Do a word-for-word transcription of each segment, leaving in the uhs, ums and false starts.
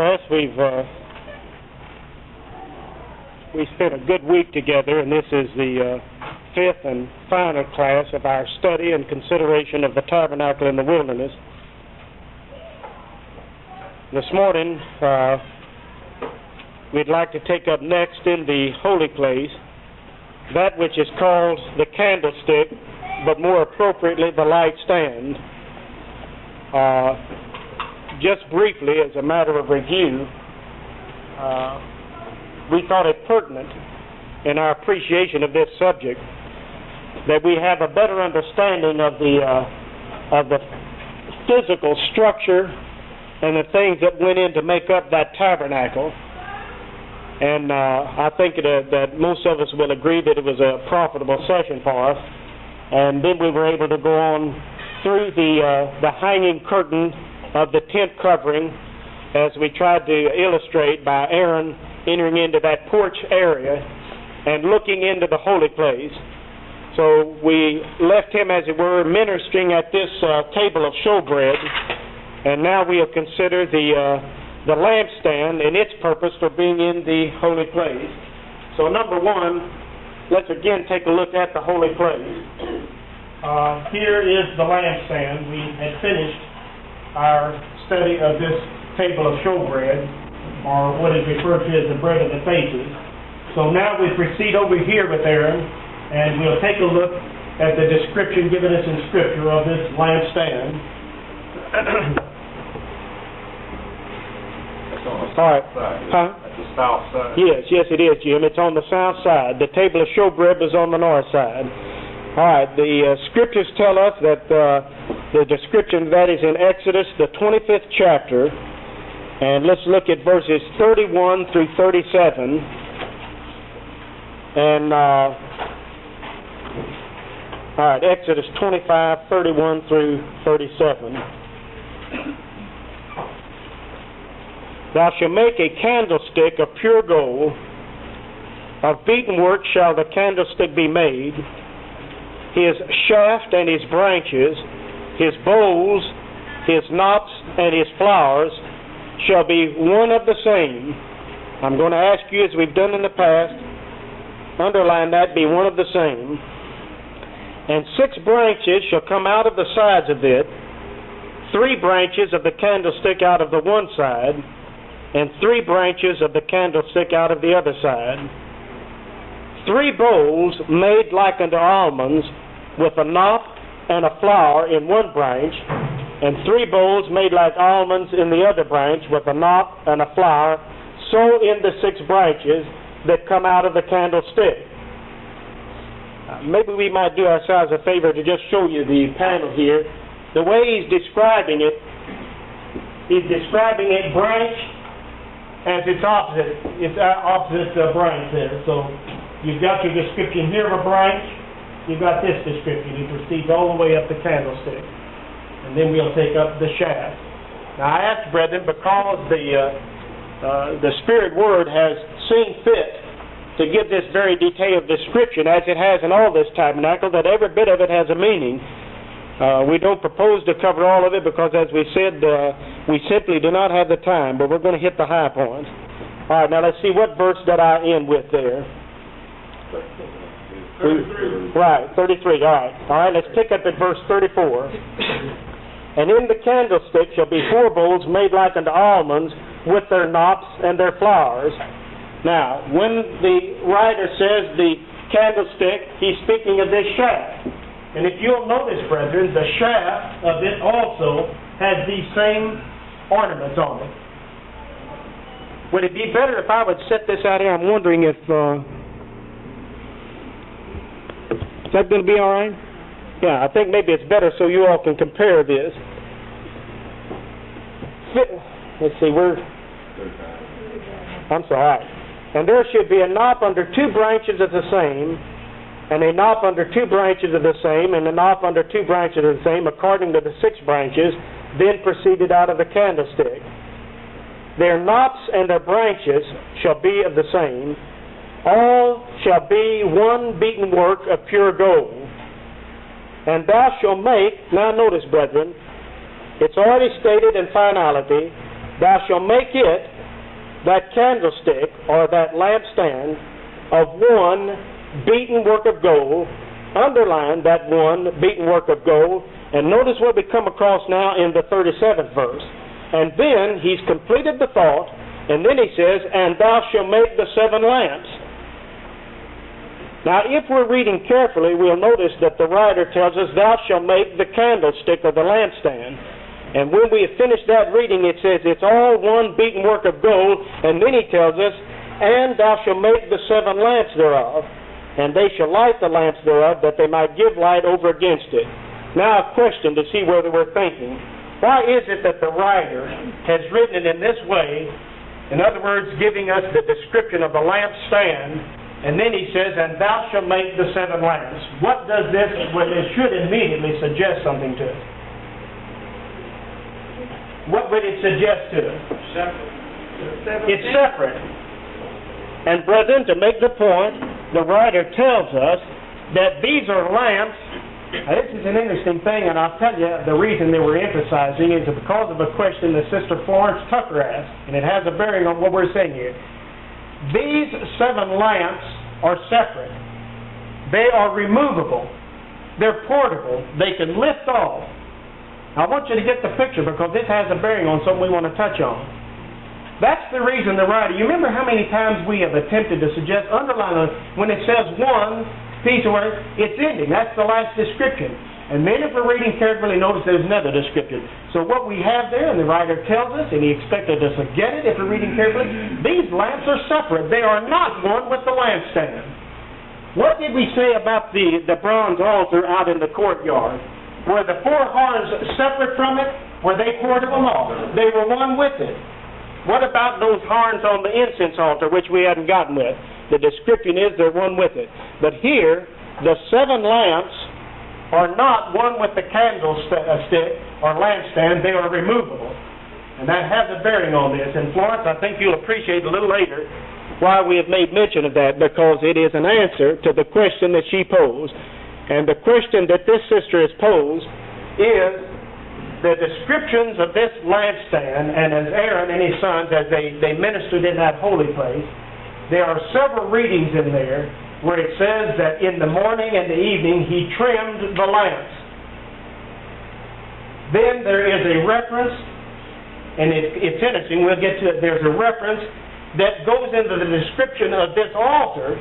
class. We've uh, we spent a good week together, and this is the uh, fifth and final class of our study and consideration of the tabernacle in the wilderness. This morning, uh, we'd like to take up next in the holy place that which is called the candlestick, but more appropriately the light stand. Uh, just briefly, as a matter of review, uh, we thought it pertinent in our appreciation of this subject that we have a better understanding of the uh, of the physical structure and the things that went in to make up that tabernacle. And uh, I think that, that most of us will agree that it was a profitable session for us. And then we were able to go on through the uh, the hanging curtain of the tent covering, as we tried to illustrate by Aaron entering into that porch area and looking into the holy place. So we left him, as it were, ministering at this uh, table of showbread, and now we'll consider the uh, the lampstand and its purpose for being in the holy place. So number one, let's again take a look at the holy place. Uh, here is the lampstand. We had finished our study of this table of showbread, or what is referred to as the bread of the faces. So now we proceed over here with Aaron, and we'll take a look at the description given us in Scripture of this lampstand. All right. Huh? At the south side. Yes, yes it is, Jim. It's on the south side. The table of showbread is on the north side. All right. The uh, Scriptures tell us that uh, the description of that is in Exodus, the twenty-fifth chapter. And let's look at verses thirty-one through thirty-seven. And, uh, all right, Exodus twenty-five, thirty-one through thirty-seven. Thou shalt make a candlestick of pure gold. Of beaten work shall the candlestick be made. His shaft and his branches, his bowls, his knops, and his flowers shall be one of the same. I'm going to ask you, as we've done in the past, underline that, be one of the same. And six branches shall come out of the sides of it, three branches of the candlestick out of the one side, and three branches of the candlestick out of the other side. Three bowls made like unto almonds, with a knop and a flower in one branch, and three bowls made like almonds in the other branch, with a knop and a flower, so in the six branches that come out of the candlestick. Uh, maybe we might do ourselves a favor to just show you the panel here. The way he's describing it, he's describing a branch as its opposite, its opposite uh, branch there. So you've got your description here of a branch, you've got this description. He proceeds all the way up the candlestick. And then we'll take up the shaft. Now I ask, brethren, because the, uh, uh, the Spirit Word has seen fit to give this very detailed description, as it has in all this tabernacle, that every bit of it has a meaning. Uh, we don't propose to cover all of it because, as we said, uh, we simply do not have the time, but we're going to hit the high points. All right, now let's see, what verse did I end with there? thirty-three. Right, thirty-three, all right. All right, let's pick up at verse thirty-four. And in the candlestick shall be four bowls made like unto almonds, with their knops and their flowers. Now, when the writer says the candlestick, he's speaking of this shaft. And if you'll notice, brethren, the shaft of it also has these same ornaments on it. Would it be better if I would set this out here? I'm wondering if... Uh, is that going to be all right? Yeah, I think maybe it's better so you all can compare this. Let's see, we're... I'm sorry. And there should be a knop under two branches of the same, and a knop under two branches of the same, and a knop under two branches of the same, according to the six branches, then proceeded out of the candlestick. Their knops and their branches shall be of the same. All shall be one beaten work of pure gold. And thou shalt make, now notice, brethren, it's already stated in finality Thou shalt make it, that candlestick, or that lampstand, of one beaten work of gold. Underline that one beaten work of gold. And notice what we come across now in the thirty-seventh verse. And then he's completed the thought, and then he says, and thou shalt make the seven lamps. Now, if we're reading carefully, we'll notice that the writer tells us, thou shalt make the candlestick or the lampstand. And when we have finished that reading, it says, it's all one beaten work of gold. And then he tells us, and thou shalt make the seven lamps thereof, and they shall light the lamps thereof, that they might give light over against it. Now, a question to see whether we're thinking. Why is it that the writer has written it in this way? In other words, giving us the description of the lampstand, and then he says, and thou shalt make the seven lamps. What does this, well, it should immediately suggest something to us. What would it suggest to us? Separate. It's separate. And brethren, to make the point, the writer tells us that these are lamps. Now, this is an interesting thing, and I'll tell you the reason they were emphasizing is because of a question that Sister Florence Tucker asked, and it has a bearing on what we're saying here. These seven lamps are separate. They are removable. They're portable. They can lift off. I want you to get the picture because this has a bearing on something we want to touch on. That's the reason the writer, you remember how many times we have attempted to suggest, underline on, when it says one piece of work, it's ending. That's the last description. And then if we're reading carefully, notice there's another description. So what we have there, and the writer tells us, and he expected us to get it if we're reading carefully, these lamps are separate. They are not one with the lampstand. What did we say about the, the bronze altar out in the courtyard? Were the four horns separate from it? Were they portable? No. They were one with it. What about those horns on the incense altar, which we hadn't gotten with? The description is they're one with it. But here, the seven lamps are not one with the candlestick or lampstand. They are removable. And that has a bearing on this. And Florence, I think you'll appreciate a little later why we have made mention of that, because it is an answer to the question that she posed. And the question that this sister has posed is the descriptions of this lampstand, and as Aaron and his sons, as they, they ministered in that holy place, there are several readings in there where it says that in the morning and the evening he trimmed the lamps. Then there is a reference, and it, it's interesting, we'll get to it, there's a reference that goes into the description of this altar,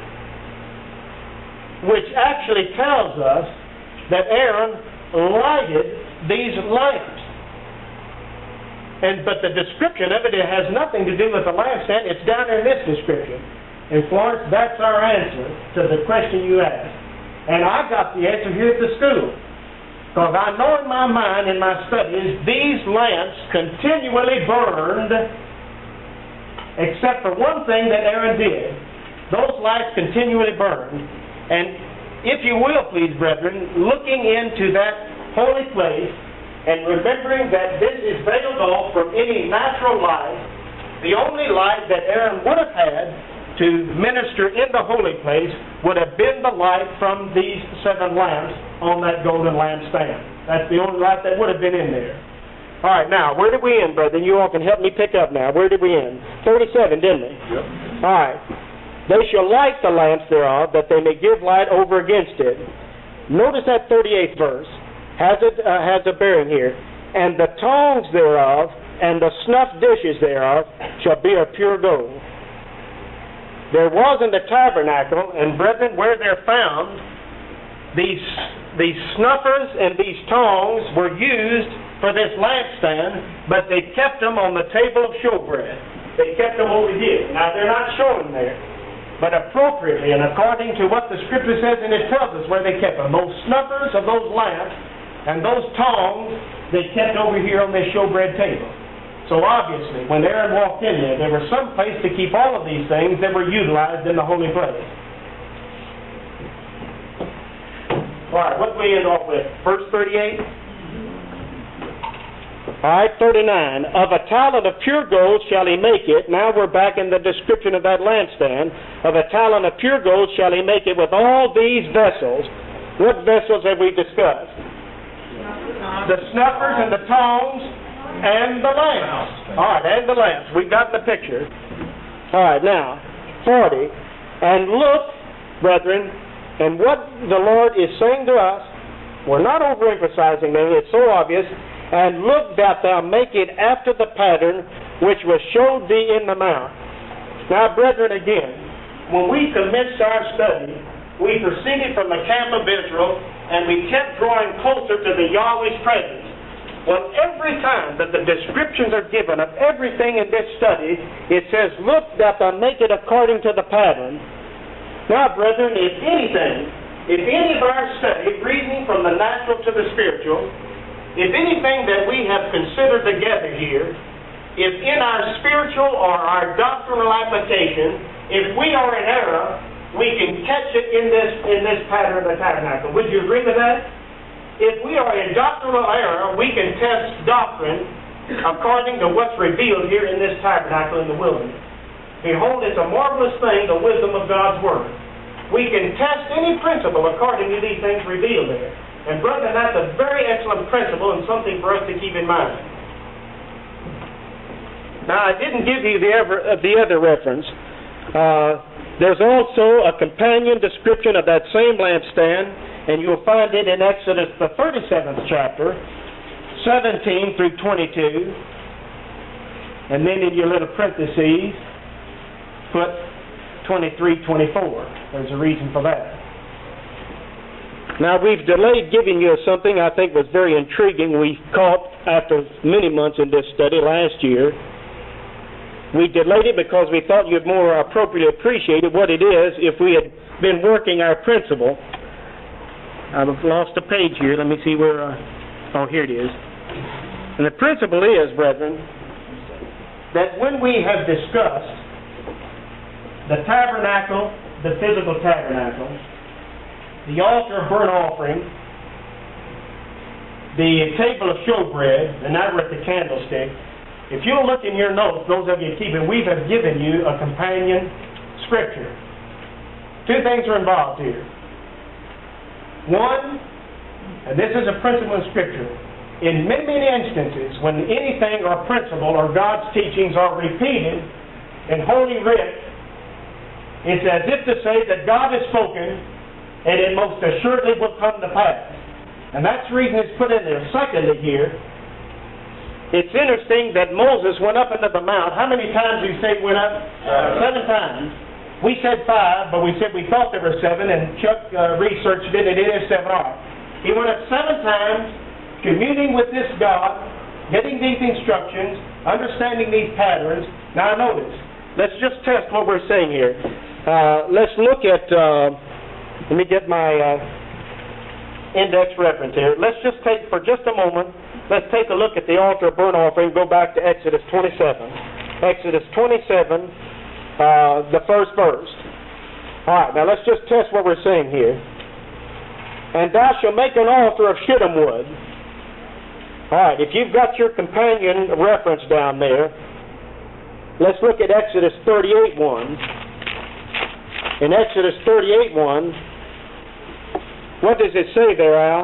which actually tells us that Aaron lighted these lamps. And but the description of it, it has nothing to do with the lampstand. It's down there in this description. And Florence, that's our answer to the question you asked. And I got the answer here at the school. Because I know in my mind, in my studies, these lamps continually burned, except for one thing that Aaron did. Those lights continually burned. And if you will, please, brethren, looking into that holy place and remembering that this is veiled off from any natural light, the only light that Aaron would have had to minister in the holy place would have been the light from these seven lamps on that golden lampstand. That's the only light that would have been in there. All right, now, where did we end, brethren? You all can help me pick up now. Where did we end? thirty-seven, didn't we? Yep. All right. They shall light the lamps thereof, that they may give light over against it. Notice that thirty-eighth verse has a, uh, has a bearing here. And the tongs thereof, and the snuff dishes thereof, shall be of pure gold. There was in the tabernacle, and brethren, where they're found, these, these snuffers and these tongs were used for this lampstand, but they kept them on the table of showbread. They kept them over here. Now, they're not showing there. But appropriately, and according to what the Scripture says, and it tells us where they kept them, those snuffers of those lamps and those tongs, they kept over here on this showbread table. So obviously, when Aaron walked in there, there was some place to keep all of these things that were utilized in the holy place. All right, what do we end off with? Verse thirty-eight? All right, thirty-nine. Of a talent of pure gold shall he make it. Now we're back in the description of that lampstand. Of a talent of pure gold shall he make it with all these vessels. What vessels have we discussed? The snuffers and the tongs and the lamps. All right, and the lamps. We've got the picture. All right, now, forty. And look, brethren, and what the Lord is saying to us, we're not overemphasizing it, it's so obvious, and look that thou make it after the pattern which was showed thee in the mount. Now, brethren, again, when we commenced our study, we proceeded from the camp of Israel, and we kept drawing closer to the Yahweh's presence. Well, every time that the descriptions are given of everything in this study, it says, look that thou make it according to the pattern. Now, brethren, if anything, if any of our study, reasoning from the natural to the spiritual, if anything that we have considered together here, if in our spiritual or our doctrinal application, if we are in error, we can catch it in this in this pattern of the tabernacle. Would you agree with that? If we are in doctrinal error, we can test doctrine according to what's revealed here in this tabernacle in the wilderness. Behold, it's a marvelous thing, the wisdom of God's Word. We can test any principle according to these things revealed there. And brethren, that's a very excellent principle and something for us to keep in mind. Now, I didn't give you the, ever, uh, the other reference. Uh, there's also a companion description of that same lampstand, and you'll find it in Exodus, the thirty-seventh chapter, seventeen through twenty-two. And then in your little parentheses, put twenty-three, twenty-four. There's a reason for that. Now, we've delayed giving you something I think was very intriguing. We caught after many months in this study last year. We delayed it because we thought you'd more appropriately appreciate what it is if we had been working our principle. I've lost a page here. Let me see where... Uh, oh, here it is. And the principle is, brethren, that when we have discussed the tabernacle, the physical tabernacle, the altar of burnt offering, the table of showbread, and now we're at the candlestick. If you'll look in your notes, those of you keeping, we have given you a companion scripture. Two things are involved here. One, and this is a principle in Scripture, in many, many instances, when anything or principle or God's teachings are repeated in Holy Writ, it's as if to say that God has spoken, and it most assuredly will come to pass. And that's the reason it's put in there. Secondly here, it's interesting that Moses went up into the mount. How many times did he say he went up? Seven. Seven times. We said five, but we said we thought there were seven, and Chuck uh, researched it, and it is seven. All right. He went up seven times, communing with this God, getting these instructions, understanding these patterns. Now notice, let's just test what we're saying here. Uh, let's look at, uh, let me get my uh, index reference here. Let's just take, for just a moment, let's take a look at the altar of burnt offering. Go back to Exodus twenty-seven. Exodus twenty-seven, uh, the first verse. All right, now let's just test what we're saying here. And thou shalt make an altar of shittim wood. All right, if you've got your companion reference down there, let's look at Exodus thirty-eight one. In Exodus thirty-eight one, what does it say there, Al?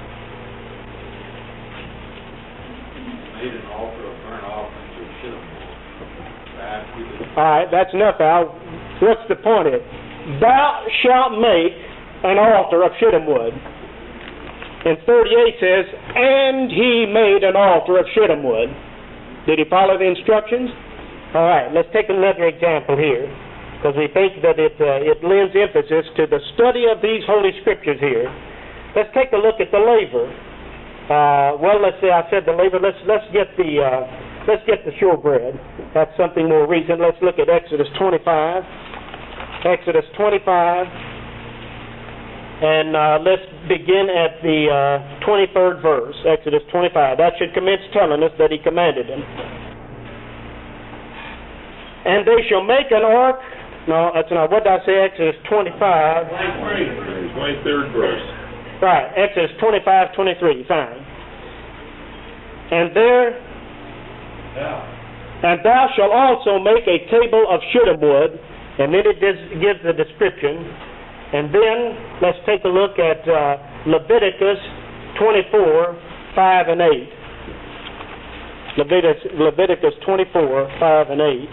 Made an altar of burnt offerings of shittim wood. All right, that's enough, Al. What's the point of it? Thou shalt make an altar of shittim wood. And thirty-eight says, and he made an altar of shittim wood. Did he follow the instructions? All right, let's take another example here, because we think that it uh, it lends emphasis to the study of these Holy Scriptures here. Let's take a look at the laver. Uh, well, let's say I said the laver. Let's let's get the uh, let's get the showbread. That's something more recent. Let's look at Exodus twenty-five. Exodus twenty-five, and uh, let's begin at the uh, twenty-third verse. Exodus twenty-five. That should commence telling us that he commanded them. And they shall make an ark. No, that's not. What did I say? Exodus twenty-five. twenty-third verse. Right, Exodus twenty-five, twenty-three. Fine. And there, yeah. And thou shalt also make a table of shittim wood, and then it does, gives the description. And then let's take a look at uh, Leviticus twenty-four, five and eight. Leviticus, Leviticus twenty-four, five and eight.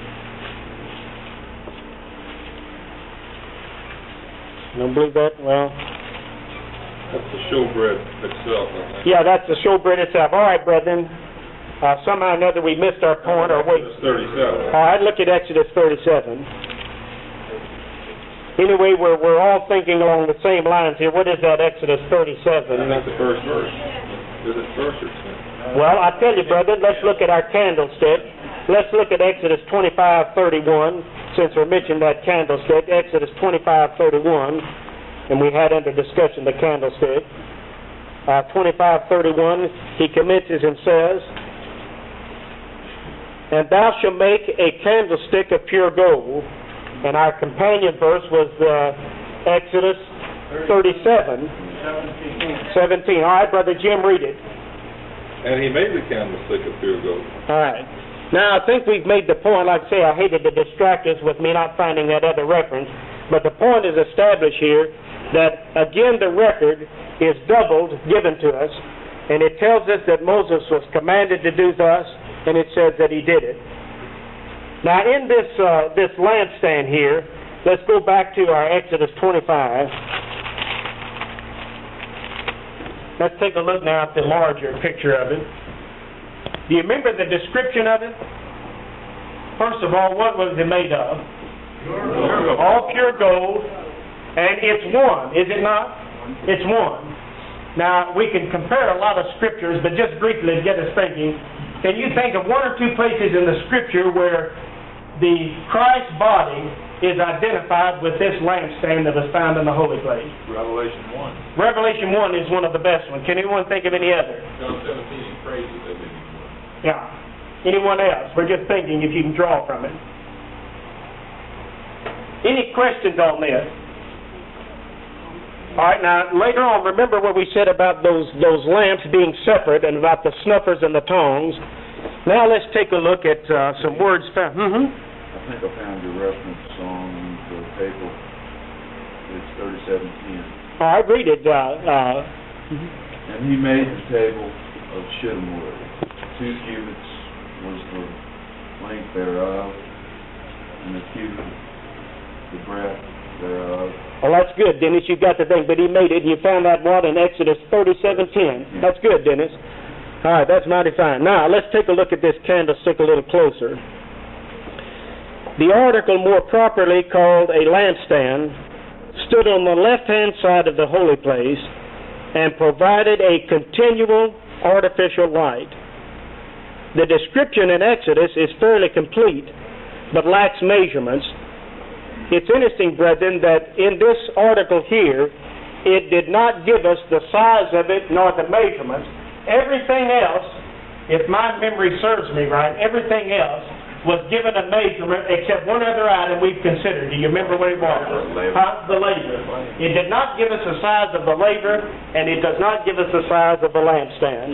Don't believe that? Well, That's the showbread itself, I think. yeah, that's the showbread itself. All right, brethren. Uh, somehow or another we missed our point, or wait. Exodus thirty-seven. All right, look at Exodus thirty-seven. Anyway, we're, we're all thinking along the same lines here. What is that, Exodus I thirty-seven? think that's the first verse. Is it first or second? Well, I tell you, brother, let's look at our candlestick. Let's look at Exodus twenty-five thirty-one, since we mentioned that candlestick. Exodus twenty-five thirty-one, and we had under discussion the candlestick. Uh, twenty-five thirty-one, he commences and says, "And thou shalt make a candlestick of pure gold." And our companion verse was uh, Exodus thirty-seven, seventeen. All right, Brother Jim, read it. And he made the candlestick of pure gold. All right. Now, I think we've made the point. Like I say, I hated to distract us with me not finding that other reference. But the point is established here that, again, the record is doubled, given to us. And it tells us that Moses was commanded to do thus, and it says that he did it. Now, in this uh, this lampstand here, let's go back to our Exodus twenty-five. Let's take a look now at the larger picture of it. Do you remember the description of it? First of all, what was it made of? Pure. All pure gold, and it's one, is it not? It's one. Now, we can compare a lot of scriptures, but just briefly to get us thinking, can you think of one or two places in the scripture where the Christ body is identified with this lampstand that was found in the holy place? Revelation one. Revelation one is one of the best ones. Can anyone think of any other? John seventeen, he praises it. Yeah. Anyone else? We're just thinking if you can draw from it. Any questions on this? All right, now, later on, remember what we said about those, those lamps being separate and about the snuffers and the tongs. Now let's take a look at uh, some words found. Mm-hmm. I think I found your reference on the table. It's thirty-seven ten. All right, read it. Uh, uh, And he made the table of shittim wood. Two cubits was the length thereof, and the cubit the breadth thereof. well, that's good, Dennis. You got the thing, but he made it, and you found that what in Exodus thirty-seven ten. Yeah. That's good, Dennis. All right, that's mighty fine. Now, let's take a look at this candlestick a little closer. The article, more properly called a lampstand, stood on the left-hand side of the holy place and provided a continual artificial light. The description in Exodus is fairly complete, but lacks measurements. It's interesting, brethren, that in this article here, it did not give us the size of it nor the measurements. Everything else, if my memory serves me right, everything else was given a measurement except one other item we've considered. Do you remember what it was? The labor. Huh? The labor. It did not give us the size of the labor, and it does not give us the size of the lampstand.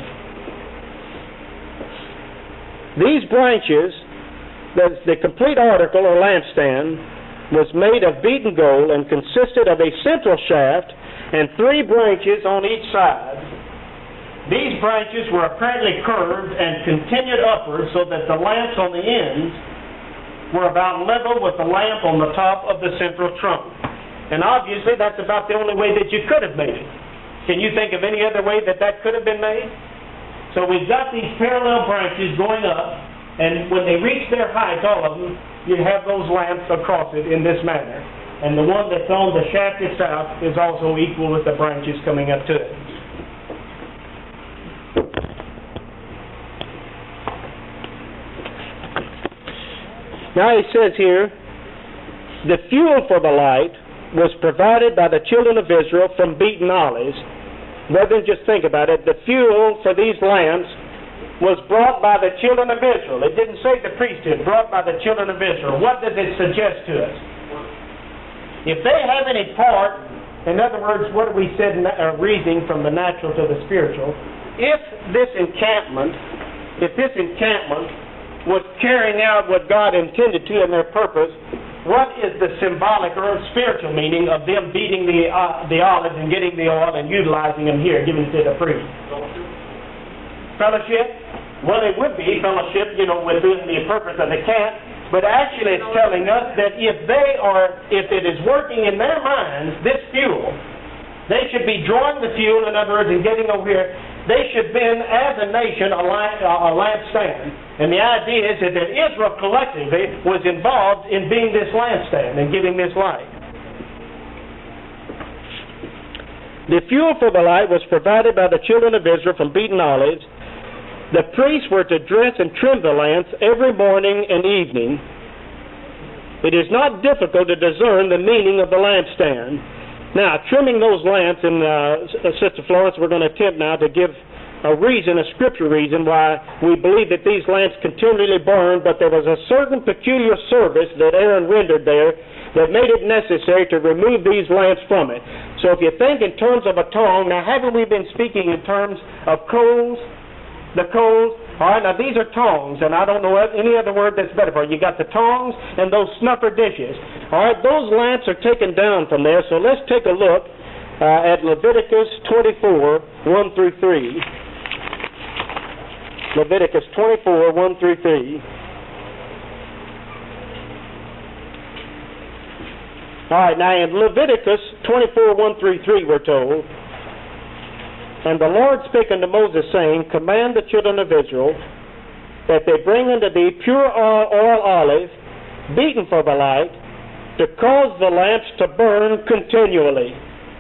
These branches, the, the complete article or lampstand, was made of beaten gold and consisted of a central shaft and three branches on each side. These branches were apparently curved and continued upward so that the lamps on the ends were about level with the lamp on the top of the central trunk. And obviously that's about the only way that you could have made it. Can you think of any other way that that could have been made? So we've got these parallel branches going up, and when they reach their height, all of them, you have those lamps across it in this manner. And the one that's on the shaft itself is also equal with the branches coming up to it. Now he says here, the fuel for the light was provided by the children of Israel from beaten olives. Rather than just think about it, the fuel for these lamps was brought by the children of Israel. It didn't say the priesthood, brought by the children of Israel. What does it suggest to us? If they have any part, in other words, what we said, uh, reasoning from the natural to the spiritual, if this encampment, if this encampment was carrying out what God intended to in their purpose, what is the symbolic or spiritual meaning of them beating the uh, the olives and getting the oil and utilizing them here, giving it to the priest? Fellowship? Well, it would be fellowship, you know, within the purpose of the camp, but actually it's telling us that if they are, if it is working in their minds, this fuel, they should be drawing the fuel, in other words, and getting over here. They should be, as a nation, a, lamp, a lampstand. And the idea is that Israel collectively was involved in being this lampstand and giving this light. The fuel for the light was provided by the children of Israel from beaten olives. The priests were to dress and trim the lamps every morning and evening. It is not difficult to discern the meaning of the lampstand. Now, trimming those lamps, and uh, Sister Florence, we're going to attempt now to give a reason, a scripture reason, why we believe that these lamps continually burn, but there was a certain peculiar service that Aaron rendered there that made it necessary to remove these lamps from it. So if you think in terms of a tongue, now haven't we been speaking in terms of coals? The coals? All right, now these are tongs, and I don't know any other word that's better for it. You got the tongs and those snuffer dishes. All right, those lamps are taken down from there, so let's take a look uh, at Leviticus twenty-four, one through three. Leviticus twenty-four, one through three. All right, now in Leviticus twenty-four, one through three, we're told, "And the Lord spake unto Moses, saying, Command the children of Israel that they bring unto thee pure oil, oil olive, beaten for the light, to cause the lamps to burn continually,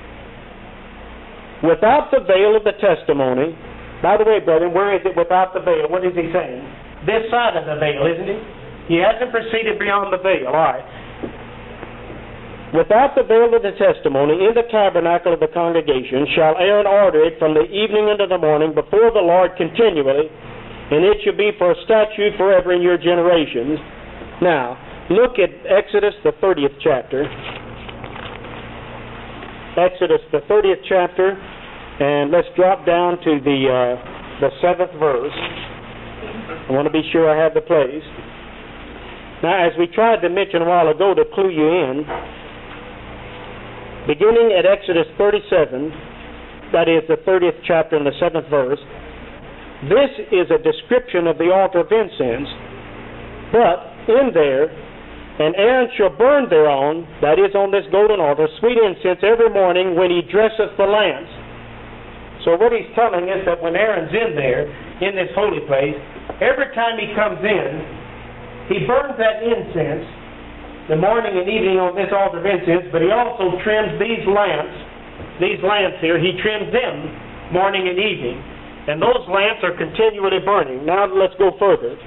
without the veil of the testimony." By the way, brethren, where is it without the veil? What is he saying? This side of the veil, isn't he? He hasn't proceeded beyond the veil. All right. "Without the veil of the testimony, in the tabernacle of the congregation, shall Aaron order it from the evening unto the morning before the Lord continually, and it shall be for a statute forever in your generations." Now, look at Exodus, the thirtieth chapter. Exodus, the thirtieth chapter, and let's drop down to the uh, the seventh verse. I want to be sure I have the place. Now, as we tried to mention a while ago to clue you in, beginning at Exodus thirty-seven, that is the thirtieth chapter and the seventh verse, this is a description of the altar of incense. But in there, "And Aaron shall burn thereon," that is on this golden altar, "sweet incense every morning when he dresseth the lamps." So what he's telling us that when Aaron's in there, in this holy place, every time he comes in, he burns that incense the morning and evening on this altar of incense, but he also trims these lamps, these lamps here, he trims them morning and evening. And those lamps are continually burning. Now let's go further.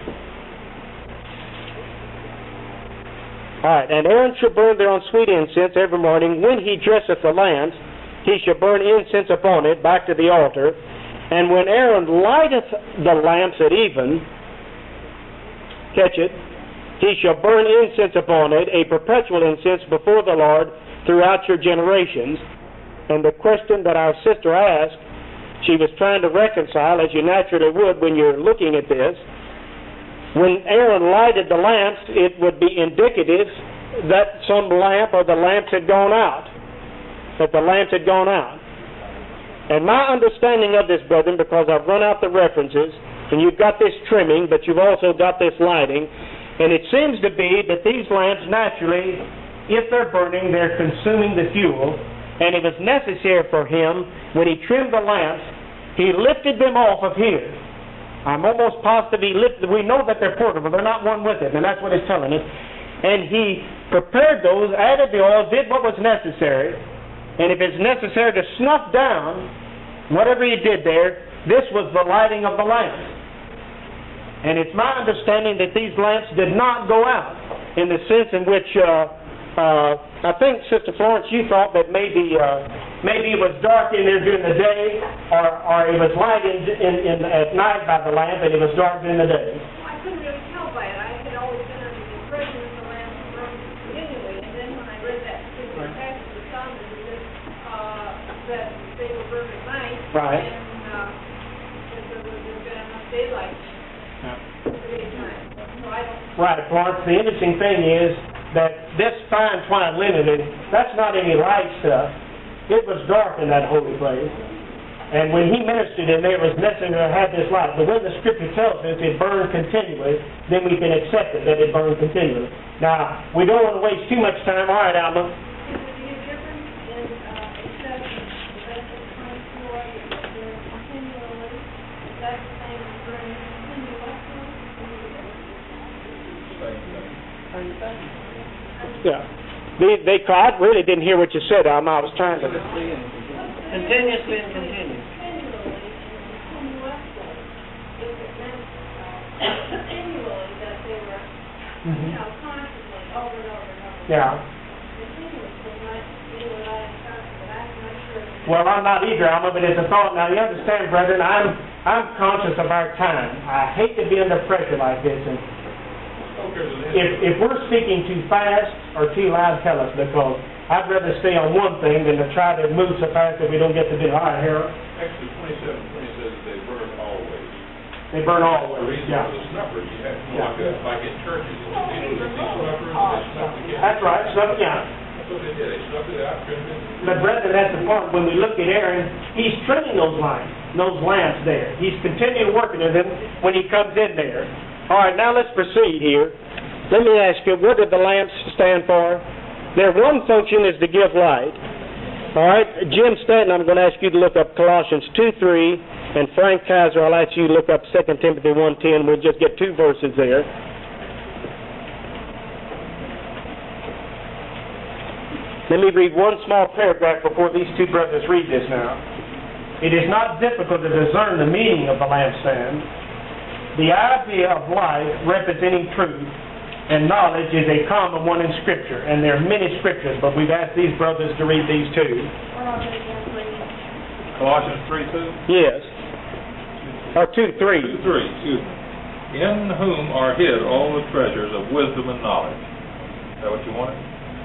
All right, "And Aaron shall burn thereon sweet incense every morning. When he dresseth the lamps, he shall burn incense upon it," back to the altar. "And when Aaron lighteth the lamps at even," catch it, "he shall burn incense upon it, a perpetual incense before the Lord throughout your generations." And the question that our sister asked, she was trying to reconcile, as you naturally would when you're looking at this. When Aaron lighted the lamps, it would be indicative that some lamp or the lamps had gone out. That the lamps had gone out. And my understanding of this, brethren, because I've run out the references, and you've got this trimming, but you've also got this lighting, and it seems to be that these lamps naturally, if they're burning, they're consuming the fuel, and it was necessary for him, when he trimmed the lamps, he lifted them off of here. I'm almost positive he lifted, we know that they're portable, they're not one with it, and that's what it's telling us. And he prepared those, added the oil, did what was necessary, and if it's necessary to snuff down whatever he did there, this was the lighting of the lamps. And it's my understanding that these lamps did not go out in the sense in which, uh, uh, I think, Sister Florence, you thought that maybe uh, maybe it was dark in there during the day, or, or it was light in, in, in, at night by the lamp, and it was dark during the day. Well, I couldn't really tell by it. I had always been under the impression that the lamps burned continually, and then when I read that particular passage of Psalms, it was uh, that they were burned at night, Right. and uh, that there was there's been enough daylight for the time. So I don't. Right, Florence. The interesting thing is that this fine twine linen, that's not any light stuff. It was dark in that holy place. And when he ministered in there, it was necessary to have this light. But when the scripture tells us it burned continually, then we can accept it, that it burned continually. Now, we don't want to waste too much time. All right, Alma. Is there a difference in, uh, accepting the basic twenty-four, that they're continually, is that the same as burning continuously? Yeah. They, they, I really didn't hear what you said, Alma. I was trying to... Continuously and continuously. Continually and continuously, if it meant, uh, continually that they were, you know, constantly, over and over and over. Yeah. Continuously might be what I interpret, but I'm not sure. Well, I'm not either, Alma, but it's a thought. Now, you understand, brethren, I'm, I'm conscious of our time. I hate to be under pressure like this, and if, if we're speaking too fast or too loud, tell us, because I'd rather stay on one thing than to try to move so fast that we don't get to do. All right, Harold? Actually, twenty-seven twenty says they burn always. They burn all The ways, reason yeah. for the snuffer, you have, Yeah. like, uh, like in churches, you know, they use these snuffers, and they snuff again. That's right, so, yeah. That's what they did, they snuffed it out, trimmed it. But brethren, that's the part, when we look at Aaron, he's trimming those lines, those lamps there. He's continuing working with them when he comes in there. All right, now let's proceed here. Let me ask you, what do the lamps stand for? Their one function is to give light. All right, Jim Stanton, I'm going to ask you to look up Colossians two three, and Frank Kaiser, I'll ask you to look up Second Timothy one ten. We'll just get two verses there. Let me read one small paragraph before these two brothers read this now. It is not difficult to discern the meaning of the lampstand. The idea of light representing truth and knowledge is a common one in Scripture, and there are many Scriptures, but we've asked these brothers to read these two. Colossians three two? Yes. Or two, three. Two, three, excuse me. In whom are hid all the treasures of wisdom and knowledge. Is that what you wanted?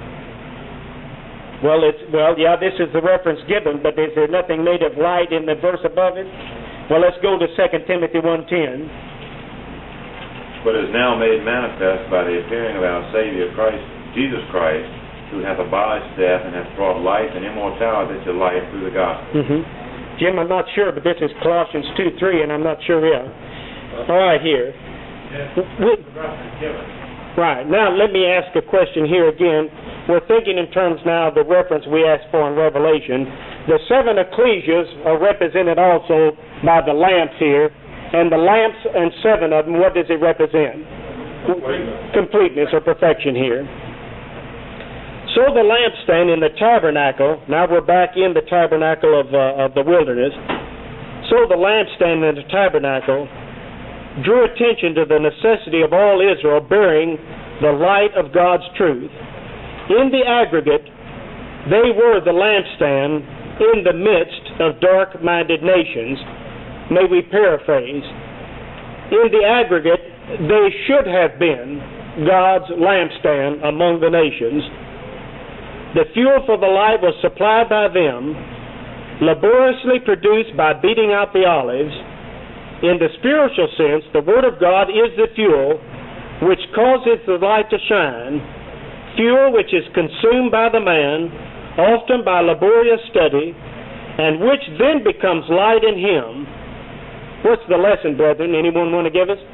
Well, it's well, yeah. This is the reference given, but is there nothing made of light in the verse above it? Well, let's go to Second Timothy one ten. But is now made manifest by the appearing of our Savior Christ, Jesus Christ, who hath abolished death and hath brought life and immortality to light through the gospel. Mm-hmm. Jim, I'm not sure, but this is Colossians two three, and I'm not sure, yeah. All right, here. We- right, now let me ask a question here again. We're thinking in terms now of the reference we asked for in Revelation. The seven ecclesias are represented also by the lamps here, and the lamps and seven of them, what does it represent? Completeness. Completeness or perfection here. So the lampstand in the tabernacle, now we're back in the tabernacle of, uh, of the wilderness. So the lampstand in the tabernacle drew attention to the necessity of all Israel bearing the light of God's truth. In the aggregate, they were the lampstand in the midst of dark-minded nations. May we paraphrase? In the aggregate, they should have been God's lampstand among the nations. The fuel for the light was supplied by them, laboriously produced by beating out the olives. In the spiritual sense, the Word of God is the fuel which causes the light to shine, fuel which is consumed by the man, often by laborious study, and which then becomes light in him. What's the lesson, brethren? Anyone want to give us?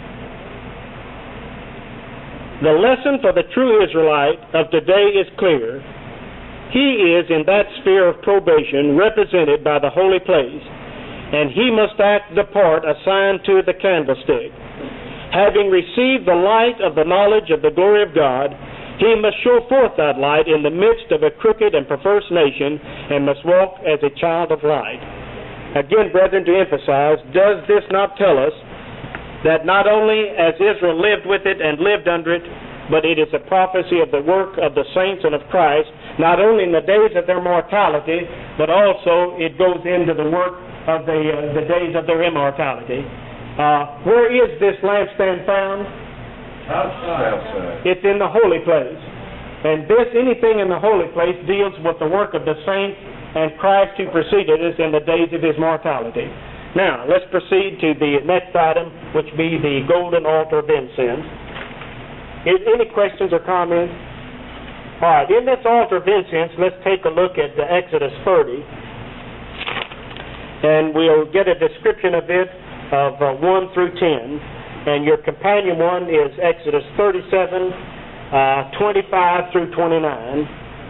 The lesson for the true Israelite of today is clear. He is in that sphere of probation represented by the holy place, and he must act the part assigned to the candlestick. Having received the light of the knowledge of the glory of God, he must show forth that light in the midst of a crooked and perverse nation, and must walk as a child of light. Again, brethren, to emphasize, does this not tell us that not only as Israel lived with it and lived under it, but it is a prophecy of the work of the saints and of Christ, not only in the days of their mortality, but also it goes into the work of the uh, the days of their immortality. Uh, where is this lampstand found? Outside. It's in the holy place. And this, anything in the holy place, deals with the work of the saints and Christ who preceded us in the days of his mortality. Now, let's proceed to the next item, which be the golden altar of incense. Is, any questions or comments? All right, in this altar of incense, let's take a look at the Exodus thirty. and we'll get a description of it of uh, one through ten. And your companion one is Exodus thirty-seven, uh, twenty-five through twenty-nine.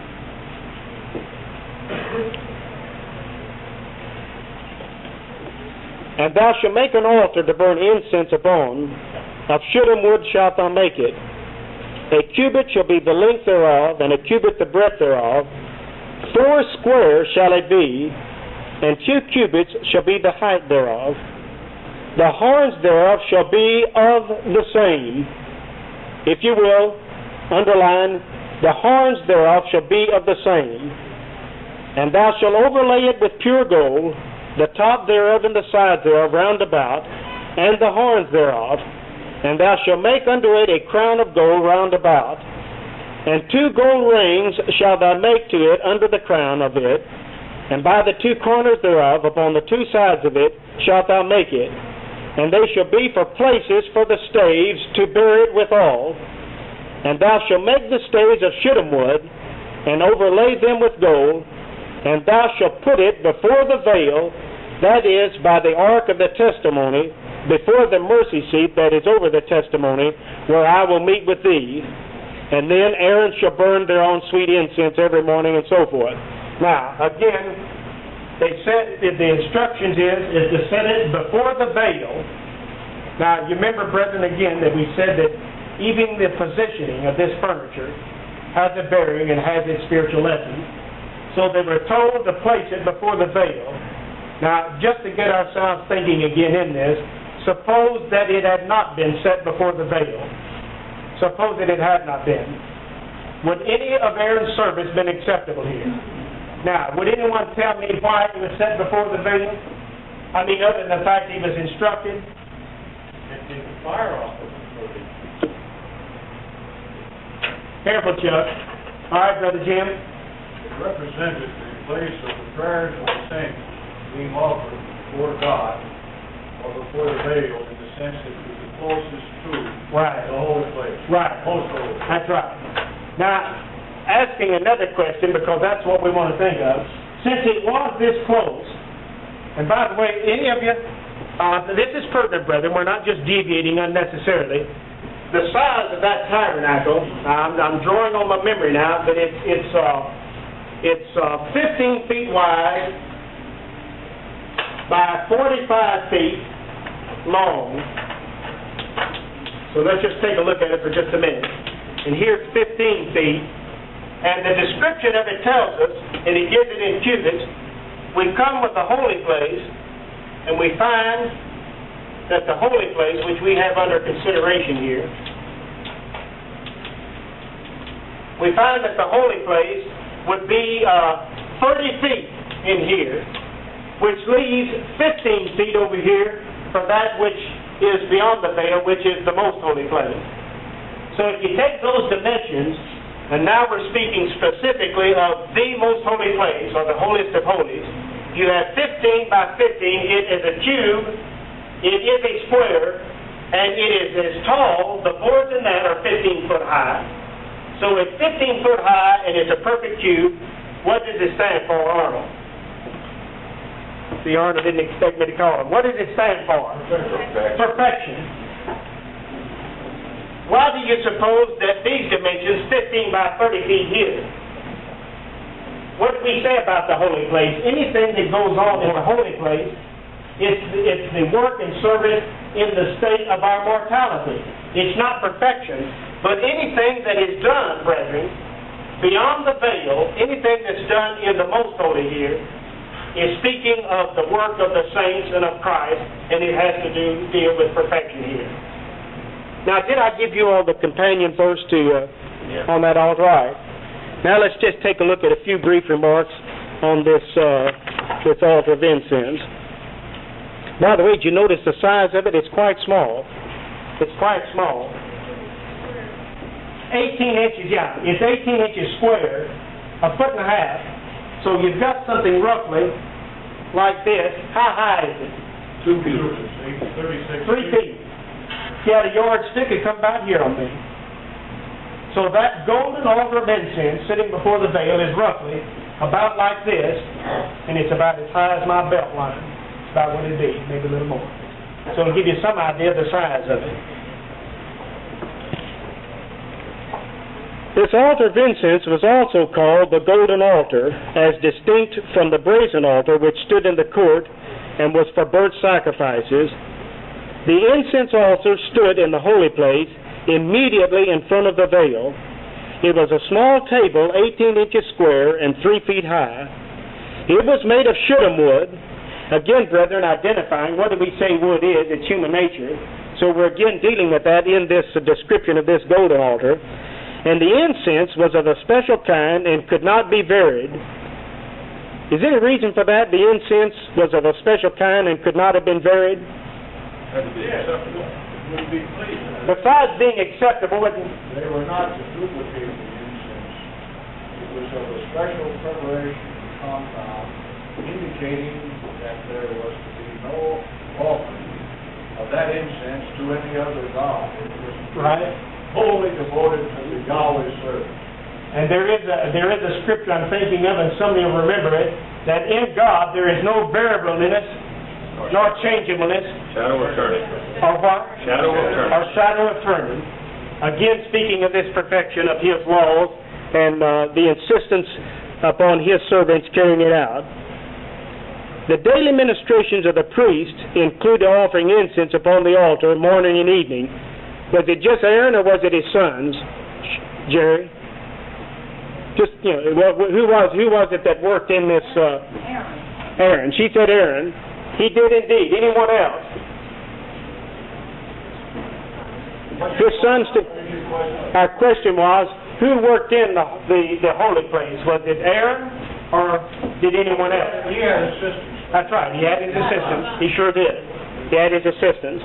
And thou shalt make an altar to burn incense upon. Of shittim wood shalt thou make it. A cubit shall be the length thereof, and a cubit the breadth thereof. Four square shall it be, and two cubits shall be the height thereof. The horns thereof shall be of the same. If you will, underline, the horns thereof shall be of the same. And thou shalt overlay it with pure gold, the top thereof and the sides thereof round about, and the horns thereof. And thou shalt make unto it a crown of gold round about. And two gold rings shalt thou make to it under the crown of it, and by the two corners thereof, upon the two sides of it, shalt thou make it. And they shall be for places for the staves to bear it withal. And thou shalt make the staves of shittim wood, and overlay them with gold. And thou shalt put it before the veil, that is, by the ark of the testimony, before the mercy seat that is over the testimony, where I will meet with thee. And then Aaron shall burn their own sweet incense every morning, and so forth. Now, again, they said the instructions is, is to set it before the veil. Now, you remember, brethren, again, that we said that even the positioning of this furniture has a bearing and has its spiritual lessons. So they were told to place it before the veil. Now, just to get ourselves thinking again in this, suppose that it had not been set before the veil. Suppose that it had not been. Would any of Aaron's service been acceptable here? Now, would anyone tell me why it was set before the veil? I mean, other than the fact he was instructed? And take the fire off of it. Careful, Chuck. All right, Brother Jim. It represented the place of the prayers of the saints being offered before God or before the veil, in the sense that it was the closest to Right. the holy place. Right. Most holy. That's right. Now, asking another question, because that's what we want to think of. Since it was this close, and by the way, any of you, uh, this is pertinent, brethren, we're not just deviating unnecessarily. The size of that tabernacle, I'm, I'm drawing on my memory now, but it's it's uh, it's uh, fifteen feet wide by forty-five feet long. So let's just take a look at it for just a minute. And here's fifteen feet. And the description of it tells us, and it gives it in cubits, we come with the holy place, and we find that the holy place, which we have under consideration here, we find that the holy place would be uh, thirty feet in here, which leaves fifteen feet over here for that which is beyond the veil, which is the most holy place. So if you take those dimensions, and now we're speaking specifically of the most holy place, or the holiest of holies, you have fifteen by fifteen, it is a cube, it is a square, and it is as tall, the boards in that are fifteen foot high. So it's fifteen foot high, and it's a perfect cube. What does it stand for, Arnold? See, Arnold didn't expect me to call him. What does it stand for? Perfection. Perfection. Why do you suppose that these dimensions, fifteen by thirty feet here? What did we say about the holy place? Anything that goes on in the holy place, it's, it's the work and service in the state of our mortality. It's not perfection, but anything that is done, brethren, beyond the veil, anything that's done in the most holy here, is speaking of the work of the saints and of Christ, and it has to do deal with perfection here. Now, did I give you all the companion verse to uh, yeah. on that altar? Right. Now let's just take a look at a few brief remarks on this uh, this altar of incense. By the way, did you notice the size of it? It's quite small. It's quite small. eighteen inches, yeah. It's eighteen inches square, a foot and a half. So you've got something roughly like this. How high is it? Two feet. thirty-six Three feet. If you had a yardstick, it'd come about here on me. So that golden altar of incense sitting before the veil is roughly about like this, and it's about as high as my belt line. about what it'd be, maybe a little more. So it'll give you some idea of the size of it. This altar of incense was also called the golden altar, as distinct from the brazen altar which stood in the court and was for burnt sacrifices. The incense altar stood in the holy place immediately in front of the veil. It was a small table, eighteen inches square and three feet high. It was made of shittim wood. Again, brethren, identifying what do we say wood is? It's human nature. So we're again dealing with that in this uh, description of this golden altar. And the incense was of a special kind and could not be varied. Is there any reason for that? The incense was of a special kind and could not have been varied? Had to be acceptable. Would be pleasing. Besides being acceptable, it, They were not to duplicate the incense. It was of a special preparation compound, indicating that there was to be no offering of that incense to any other god. It was right? wholly devoted to the Yahweh service. And there is a there is a scripture I'm thinking of, and some of you will remember it, that in God there is no variableness, nor changeableness, Shadow of turning. or what? Shadow of turning. Or shadow of turning. Again, speaking of this perfection of His laws and uh, the insistence upon His servants carrying it out. The daily ministrations of the priest include the offering incense upon the altar morning and evening. Was it just Aaron or was it his sons, Jerry? Just, you know, who was who was it that worked in this? Uh, Aaron. Aaron. She said Aaron. He did indeed. Anyone else? His sons did. Our question was, who worked in the, the, the holy place? Was it Aaron or did anyone else? He had assistants. That's right. He had his assistants. He sure did. He had his assistants.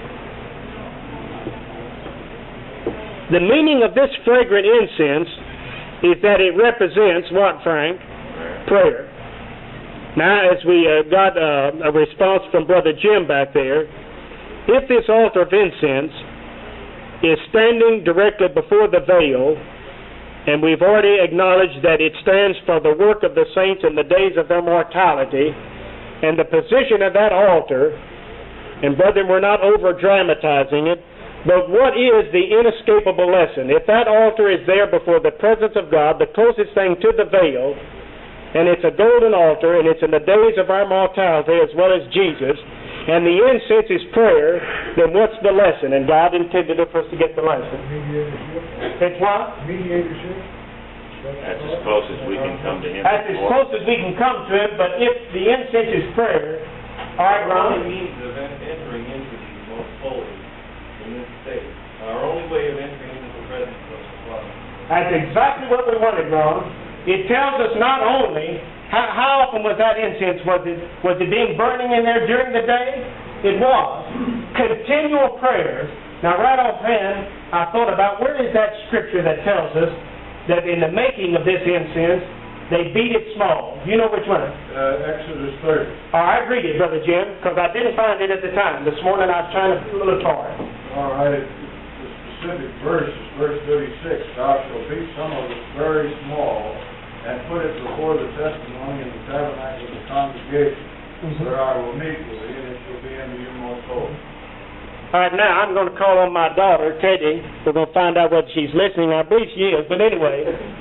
The meaning of this fragrant incense is that it represents what, Frank? Prayer. Now, as we uh, got uh, a response from Brother Jim back there, if this altar of incense is standing directly before the veil, and we've already acknowledged that it stands for the work of the saints in the days of their mortality, and the position of that altar, and brethren, we're not over-dramatizing it, but what is the inescapable lesson? If that altar is there before the presence of God, the closest thing to the veil, and it's a golden altar, and it's in the days of our mortality as well as Jesus, and the incense is prayer, then what's the lesson? And God intended it for us to get the lesson. Mediatorship. It's what? Mediatorship. That's as close as we can come to Him. That's as close as we can come to Him, but if the incense is prayer, all right, Our Ron? only means of en- entering into the most holy in this state, our only way of entering into the presence of the Father. That's exactly what we wanted, Ron. It tells us not only how, how often was that incense, was it was it being burning in there during the day? It was. Continual prayers. Now right offhand, I thought about where is that scripture that tells us that in the making of this incense, they beat it small. You know which one? Uh, Exodus thirty. All right, read it, Brother Jim, because I didn't find it at the time. This morning I was trying to look for it. All right, the specific verse is verse thirty-six. Thou shalt beat some of it very small, and put it before the testimony in the tabernacle of the congregation, where I will meet with thee, and it shall be unto you most holy. All right, now I'm going to call on my daughter, Teddy. We're going to find out whether she's listening. I believe she is, but anyway,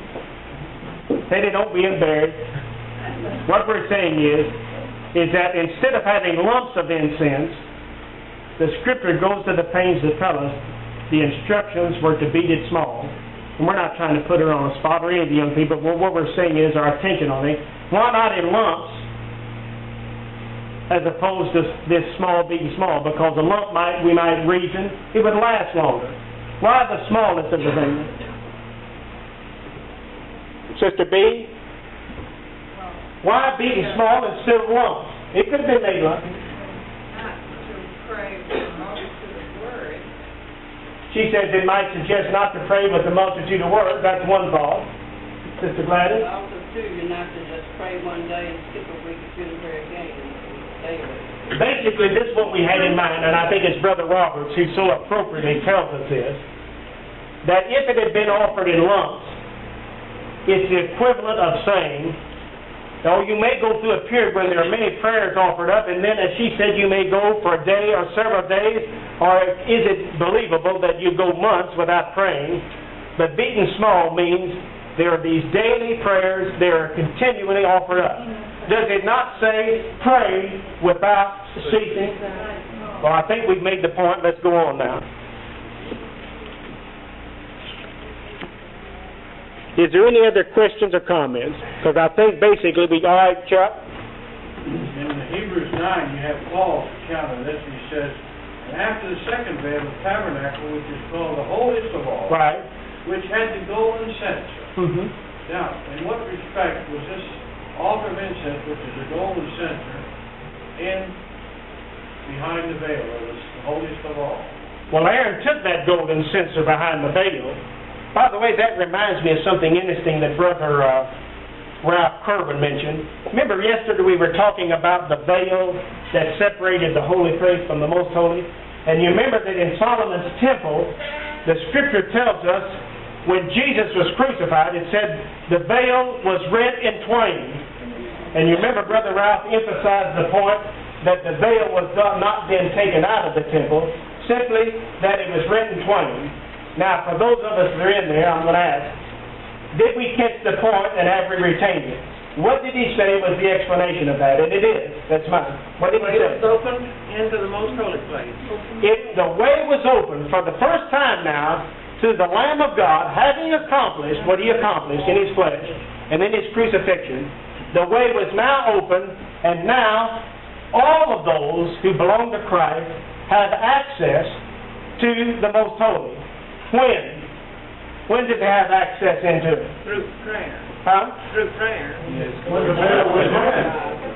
Teddy, don't be embarrassed. What we're saying is, is that instead of having lumps of incense, the Scripture goes to the pains to tell us the instructions were to beat it small. And we're not trying to put her on a spot or any of the young people, but what we're saying is our attention on it. Why not in lumps as opposed to this small beating small? Because a lump might, we might reason, it would last longer. Why the smallness of the thing? Sister B? Why beating small instead of lumps? It could have been made lump. Not to pray with the multitude of words. She says it might suggest not to pray with the multitude of words. That's one thought. Sister Gladys? Also, too, you're not to just pray one day and skip a week and sit and pray again. Daily. Basically, this is what we had in mind, and I think it's Brother Roberts who so appropriately tells us this, that if it had been offered in lumps, it's the equivalent of saying Or you may go through a period when there are many prayers offered up, and then, as she said, you may go for a day or several days, or is it believable that you go months without praying? But beaten small means there are these daily prayers, they are continually offered up. Does it not say, pray without ceasing? Well, I think we've made the point. Let's go on now. Is there any other questions or comments? Because I think basically we, all right, Chuck? In Hebrews nine, you have Paul's account of this, and he says, and after the second veil, the tabernacle, which is called the holiest of all, Right. which had the golden censer. Mm-hmm. Now, in what respect was this altar of incense, which is a golden censer, in behind the veil, or the holiest of all? Well, Aaron took that golden censer behind the veil. By the way, that reminds me of something interesting that Brother uh, Ralph Kerwin mentioned. Remember yesterday we were talking about the veil that separated the holy place from the most holy? And you remember that in Solomon's temple, the scripture tells us when Jesus was crucified, it said the veil was rent in twain. And you remember Brother Ralph emphasized the point that the veil was not then taken out of the temple, simply that it was rent in twain. Now, for those of us that are in there, I'm going to ask, did we catch the point and have we retained it? What did he say was the explanation of that? And it is. That's mine. What did he say? It was opened into the most holy place. It, the way was open for the first time now to the Lamb of God, having accomplished what he accomplished in his flesh and in his crucifixion. The way was now open, and now all of those who belong to Christ have access to the most holy. When? When did they have access into it? Through prayer. Huh? Through prayer. When the veil was rent.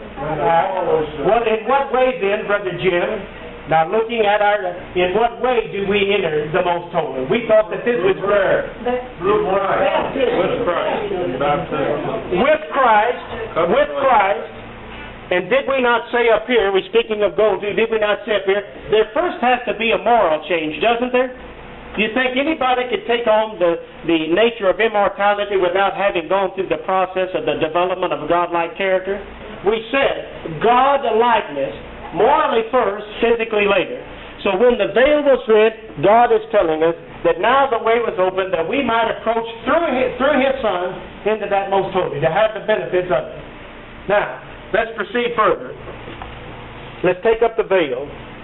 Well, in what way then, Brother Jim, now looking at our, in what way do we enter the most holy? We thought that this was prayer. With Christ. Baptism. With Christ, with Christ, and did we not say up here, we're speaking of gold too, did we not say up here, there first has to be a moral change, doesn't there? Do you think anybody could take on the, the nature of immortality without having gone through the process of the development of a godlike character? We said, God-likeness, morally first, physically later. So when the veil was rent, God is telling us that now the way was open that we might approach through his, through his Son into that most holy, to have the benefits of it. Now, let's proceed further. Let's take up the veil.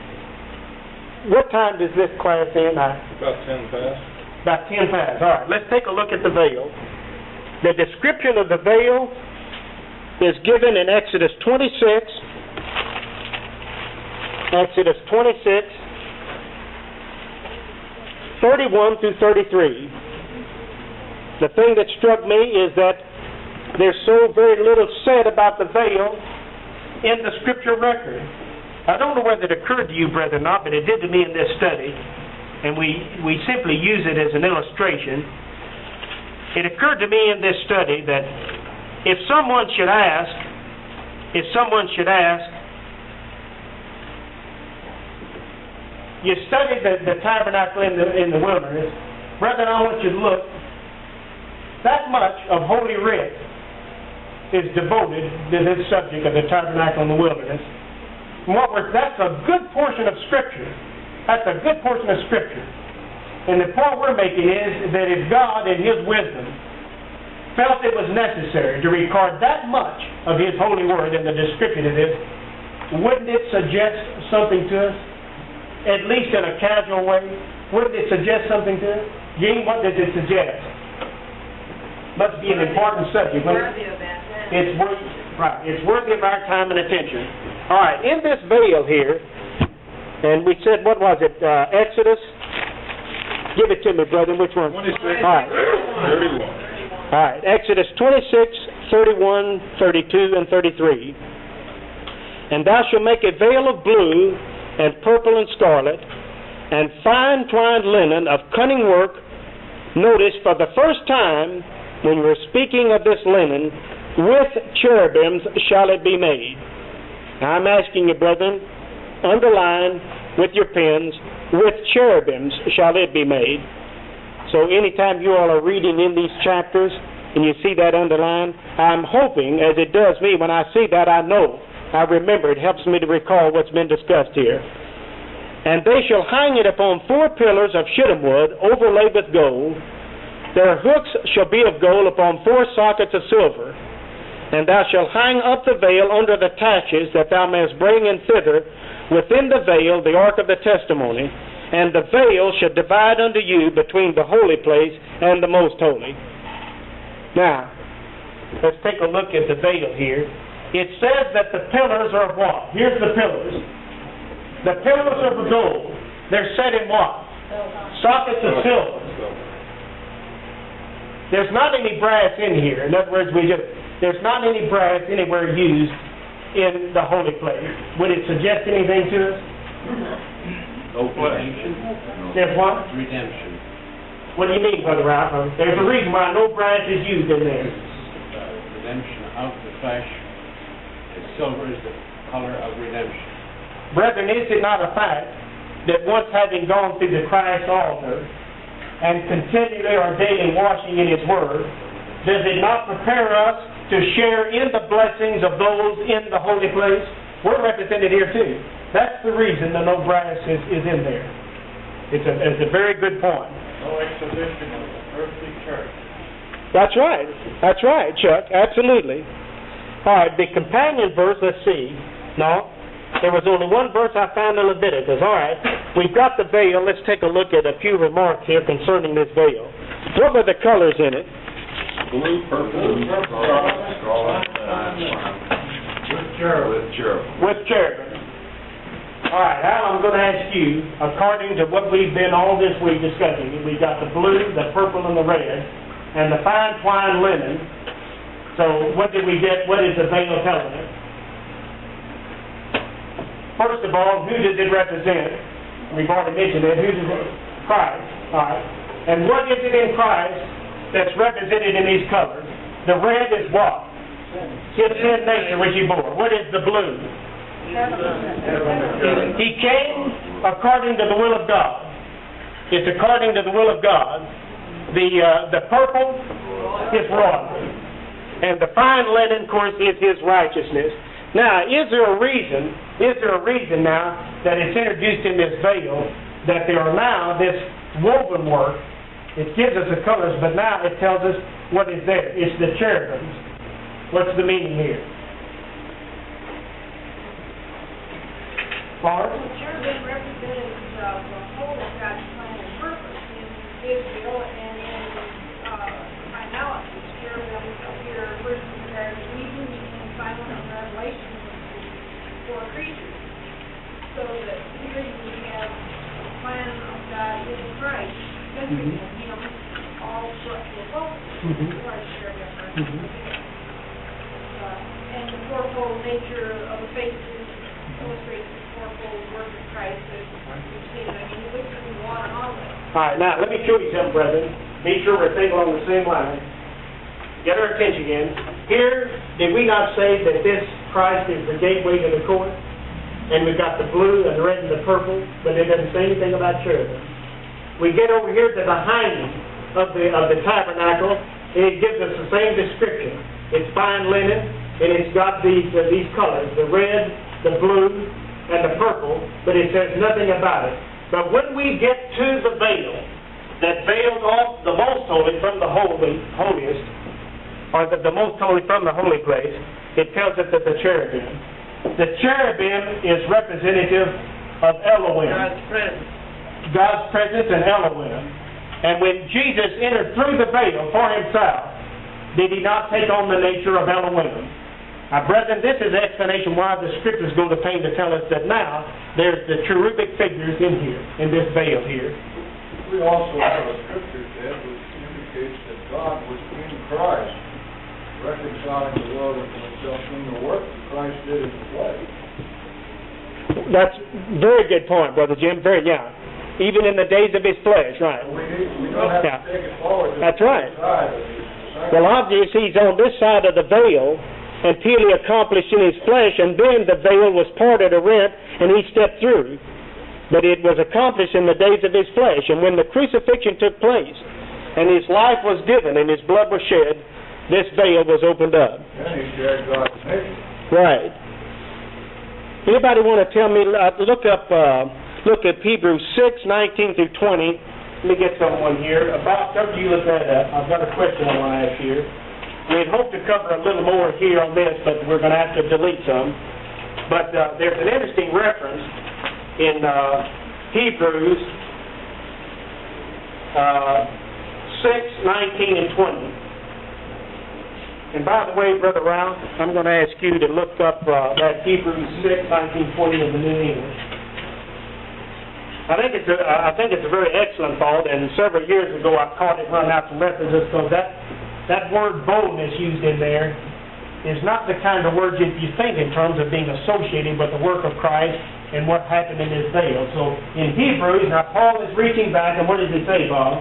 What time does this class end? I, About ten past. about ten past. All right, let's take a look at the veil. The description of the veil is given in Exodus twenty-six. Exodus twenty-six, thirty-one through thirty-three. The thing that struck me is that there's so very little said about the veil in the scripture record. I don't know whether it occurred to you, brethren, or not, but it did to me in this study, and we, we simply use it as an illustration. It occurred to me in this study that if someone should ask, if someone should ask, you studied the, the tabernacle in the, in the wilderness, brethren, I want you to look, that much of Holy Writ is devoted to this subject of the tabernacle in the wilderness. And what we're, that's a good portion of Scripture. That's a good portion of Scripture. And the point we're making is that if God, in His wisdom, felt it was necessary to record that much of His holy word in the description of this, wouldn't it suggest something to us? At least in a casual way? Wouldn't it suggest something to us? Gene, what does it suggest? Must be an important subject. Worthy of that. It's worthy, right. It's worthy of our time and attention. All right, in this veil here, and we said, what was it, uh, Exodus? Give it to me, brother, which one? twenty-six, All right. thirty-one. All right, Exodus twenty-six, thirty-one, thirty-two, and thirty-three. And thou shalt make a veil of blue, and purple, and scarlet, and fine twined linen of cunning work. Notice, for the first time, when we're speaking of this linen, with cherubims shall it be made. Now I'm asking you, brethren, underline with your pens, with cherubims shall it be made. So anytime you all are reading in these chapters, And you see that underlined? I'm hoping, as it does me, when I see that, I know. I remember. It helps me to recall what's been discussed here. And they shall hang it upon four pillars of shittim wood, overlaid with gold. Their hooks shall be of gold upon four sockets of silver. And thou shalt hang up the veil under the taches, that thou mayest bring in thither within the veil the ark of the testimony. And the veil shall divide unto you between the holy place and the most holy. Now, let's take a look at the veil here. It says that the pillars are of what? Here's the pillars. The pillars are of gold. They're set in what? Sockets of silver. There's not any brass in here. In other words, we just there's not any brass anywhere used in the holy place. Would it suggest anything to us? No redemption. There's what? Redemption. What do you mean, Brother Ralph? There's a reason why no brass is used in there. Redemption of the flesh. And silver is the color of redemption. Brethren, is it not a fact that once having gone through the Christ altar and continually or daily washing in His Word, does it not prepare us to share in the blessings of those in the holy place? We're represented here too. That's the reason the no brass is, is in there. It's a, it's a very good point. No exhibition of the earthly church. That's right. That's right, Chuck. Absolutely. All right, the companion verse, let's see. No, there was only one verse I found in Leviticus. All right, we've got the veil. Let's take a look at a few remarks here concerning this veil. What were the colors in it? Blue, purple, scarlet, With cherub. With cherub. With cherubim. All right, Al, I'm going to ask you, according to what we've been all this week discussing, we've got the blue, the purple, and the red, and the fine twined linen. So what did we get? What is the veil telling us? First of all, who does it represent? We've already mentioned it. Who does it? Christ. All right. And what is it in Christ that's represented in these colors? The red is what? His sin nature which He bore. What is the blue? He came according to the will of God. It's according to the will of God. The uh, the purple is royalty. And the fine linen, of course, is His righteousness. Now, is there a reason, is there a reason now that it's introduced in this veil that there are now this woven work? It gives us the colors, but now it tells us what is there. It's the cherubims. What's the meaning here? Laura? The cherubim represented uh, the whole of God's plan and purpose in Israel, and in uh, analysis, cherubim appear first compared to Eden and final in Revelation for creatures. So that here we have the plan of God in Christ, centering in Him, all for the focus for our cherubim representation. Uh, and the fourfold nature of the faces illustrates the fourfold work of Christ that we've seen. I mean, we can go on and on with it. All right, now let me show you something, brethren. Be sure we're thinking along the same line. Get our attention again. Here, did we not say that this Christ is the gateway to the court? And we've got the blue and the red and the purple, but it doesn't say anything about cherubim. We get over here to the hanging of the of the tabernacle, and it gives us the same description. It's fine linen, and it's got these uh, these colors, the red, the blue, and the purple, but it says nothing about it. But when we get to the veil that veiled off the most holy from the holy, holiest, or the, the most holy from the holy place, it tells us that the cherubim. The cherubim is representative of Elohim. God's presence. God's presence and Elohim. And when Jesus entered through the veil for Himself, did He not take on the nature of Elohim? Now, brethren, this is the explanation why the Scriptures go to pain to tell us that now there's the cherubic figures in here, in this veil here. We also have a scripture, Ted, which indicates that God was in Christ, reconciling the world unto Himself in the work that Christ did in the flesh. That's a very good point, Brother Jim. Very, yeah. Even in the days of His flesh, right. We need, we don't have Yeah. to take it forward. to That's the right. side of it. Well, obviously, He's on this side of the veil until He accomplished in His flesh, and then the veil was parted or rent, and He stepped through. But it was accomplished in the days of His flesh, and when the crucifixion took place, and His life was given, and His blood was shed, this veil was opened up. Then he shared God's mission. Right. Anybody want to tell me, uh, look up, uh, look at Hebrews six, nineteen through twenty. Let me get someone here. About, after you look that up, I've got a question I want to ask here. We had hoped to cover a little more here on this, but we're going to have to delete some. But uh, there's an interesting reference in uh, Hebrews uh, six, nineteen, and twenty. And by the way, Brother Ralph, I'm going to ask you to look up uh, that Hebrews six, nineteen, twenty in the New English. I think it's a, I think it's a very excellent thought, and several years ago I caught it run out from references, because that, that word boldness used in there is not the kind of word that you think in terms of being associated with the work of Christ and what happened in his veil. So in Hebrews, now Paul is reaching back, and what does he say, Bob?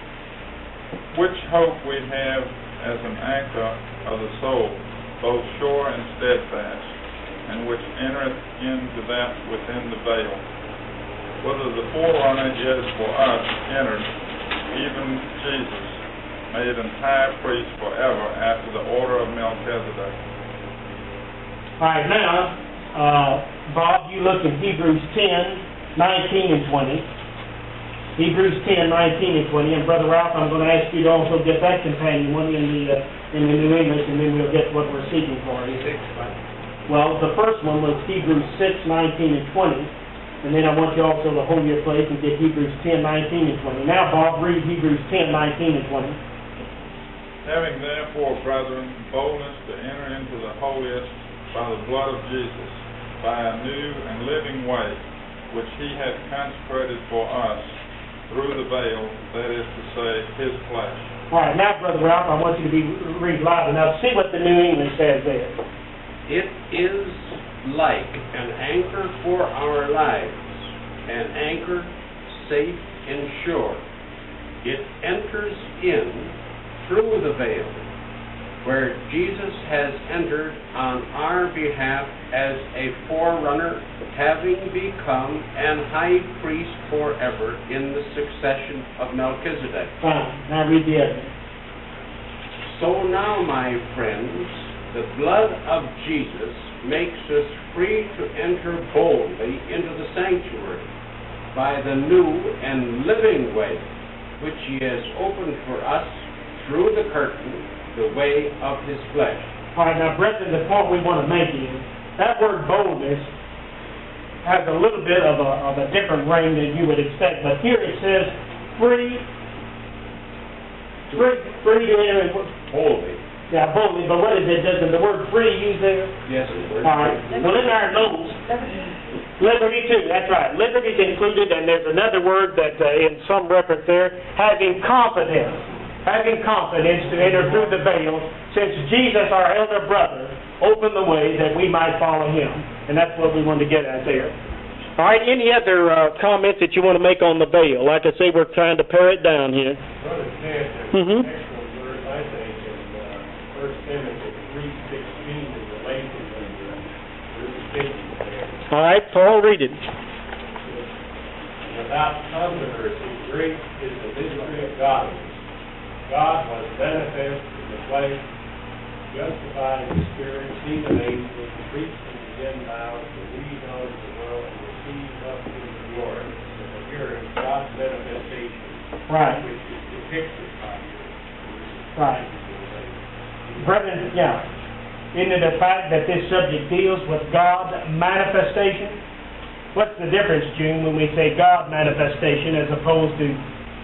Which hope we have as an anchor of the soul, both sure and steadfast, and which entereth into that within the veil, whether the forerunner is for us entered, even Jesus, made an high priest forever after the order of Melchizedek. All right, now, uh, Bob, you look in Hebrews ten, nineteen, and twenty. Hebrews ten, nineteen, and twenty. And Brother Ralph, I'm going to ask you to also get that companion one in the uh, in the New English, and then we'll get what we're seeking for. Well, the first one was Hebrews six, nineteen, and twenty. And then I want you also to hold your place and get Hebrews ten, nineteen, and twenty. Now, Bob, read Hebrews ten, nineteen, and twenty. Having therefore, brethren, boldness to enter into the holiest by the blood of Jesus, by a new and living way, which he hath consecrated for us through the veil, that is to say, his flesh. All right, now, Brother Ralph, I want you to be read loud enough. See what the New English says there. It is like an anchor for our lives, an anchor safe and sure. It enters in through the veil, where Jesus has entered on our behalf as a forerunner, having become an high priest forever in the succession of Melchizedek. Fine. Now read the other. So now, my friends, the blood of Jesus makes us free to enter boldly into the sanctuary by the new and living way, which he has opened for us through the curtain, the way of his flesh. All right, now, brethren, the point we want to make is that word boldness has a little bit of a, of a different ring than you would expect, but here it says free, free, free to enter. Boldly. Yeah, boldly, but what is it? Doesn't the word free use there? Yes, the word All right. Well, in our notes, liberty too, that's right. Liberty is included, and there's another word that uh, in some reference there, having confidence. Having confidence to enter through the veil, since Jesus, our elder brother, opened the way that we might follow him. And that's what we wanted to get at there. All right, any other uh, comments that you want to make on the veil? Like I say, we're trying to pare it down here. Brother Ted, there's Mhm. an excellent verse, I think, in uh, First Timothy three sixteen in Galatians and uh, verse fifty there. All right, Paul, read it. Without controversy, great is the mystery of godliness. God was manifest in the flesh, justified in the spirit, seen of angels, preached to the Gentiles, believed on the world, and received up into glory. And here is God's manifestation, Right. which is depicted by Right. Brethren, yeah. Isn't it a fact that this subject deals with God manifestation? What's the difference, June, when we say God manifestation as opposed to...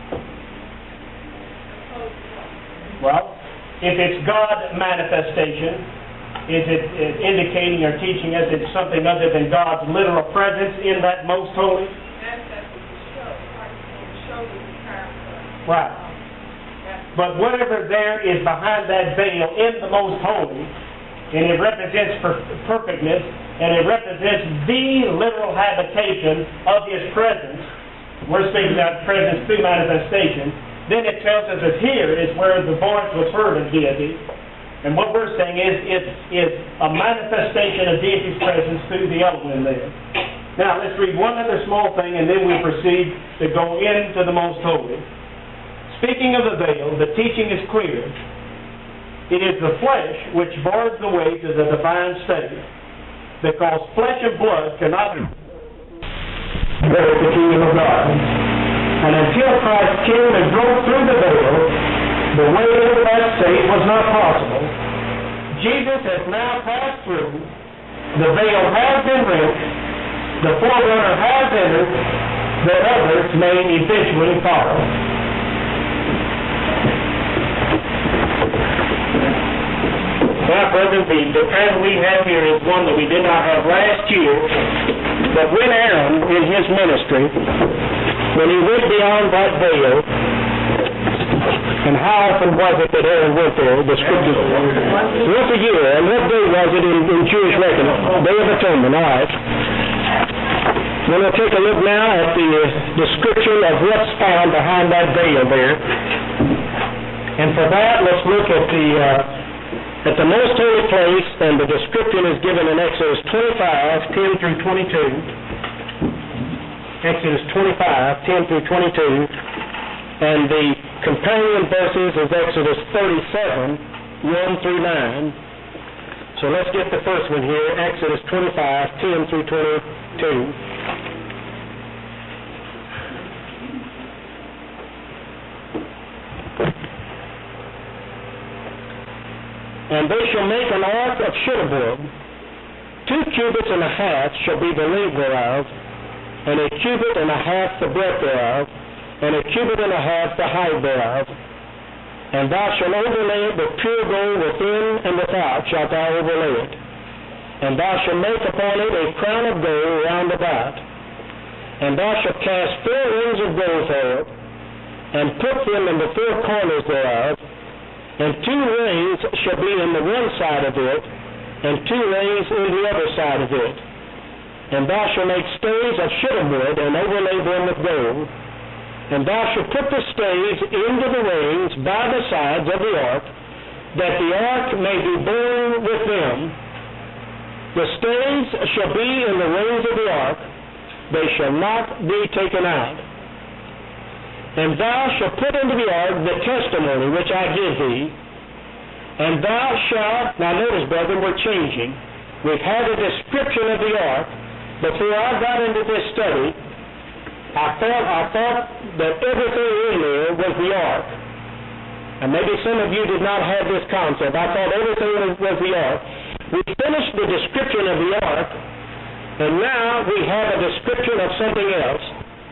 Well, if it's God manifestation, is it is indicating or teaching us it's something other than God's literal presence in that most holy? Manifest is to show, like, to show the character. Right. But whatever there is behind that veil in the most holy, and it represents per- perfectness, and it represents the literal habitation of his presence, we're speaking about presence through manifestation, then it tells us that here is where the voice was heard of deity. And what we're saying is it's, it's a manifestation of deity's presence through the element there. Now, let's read one other small thing, and then we proceed to go into the most holy. Speaking of the veil, the teaching is clear. It is the flesh which bars the way to the divine state, because flesh and blood cannot inherit the kingdom of God. And until Christ came and broke through the veil, the way into that state was not possible. Jesus has now passed through. The veil has been rent. The forerunner has entered. The others may eventually follow. Now, brethren, the, the pattern we have here is one that we did not have last year. But when Aaron, in his ministry, when he went beyond that veil, and how often was it that Aaron went there? The scripture once a year. And what day was it in, in Jewish reckoning? Day of Atonement. All right. We're going to take a look now at the uh, description of what's found behind that veil there. And for that, let's look at the uh, at the most holy place, and the description is given in Exodus twenty-five, ten through twenty-two. Exodus twenty-five, ten through twenty-two. And the companion verses is Exodus thirty-seven, one through nine. So let's get the first one here, Exodus twenty-five, ten through twenty-two. And they shall make an ark of shittim wood. Two cubits and a half shall be the length thereof, and a cubit and a half the breadth thereof, and a cubit and a half the height thereof. And thou shalt overlay it with pure gold within and without shalt thou overlay it. And thou shalt make upon it a crown of gold round about. And thou shalt cast four rings of gold for it, and put them in the four corners thereof. And two rings shall be in the one side of it, and two rings in the other side of it. And thou shalt make staves of shittim wood, and overlay them with gold. And thou shalt put the staves into the rings by the sides of the ark, that the ark may be borne with them. The staves shall be in the rings of the ark, they shall not be taken out. And thou shalt put into the ark the testimony which I give thee, and thou shalt, now notice, brethren, we're changing. We've had a description of the ark. Before I got into this study, I thought, I thought that everything in there was the ark. And maybe some of you did not have this concept. I thought everything was, was the ark. We finished the description of the ark, and now we have a description of something else.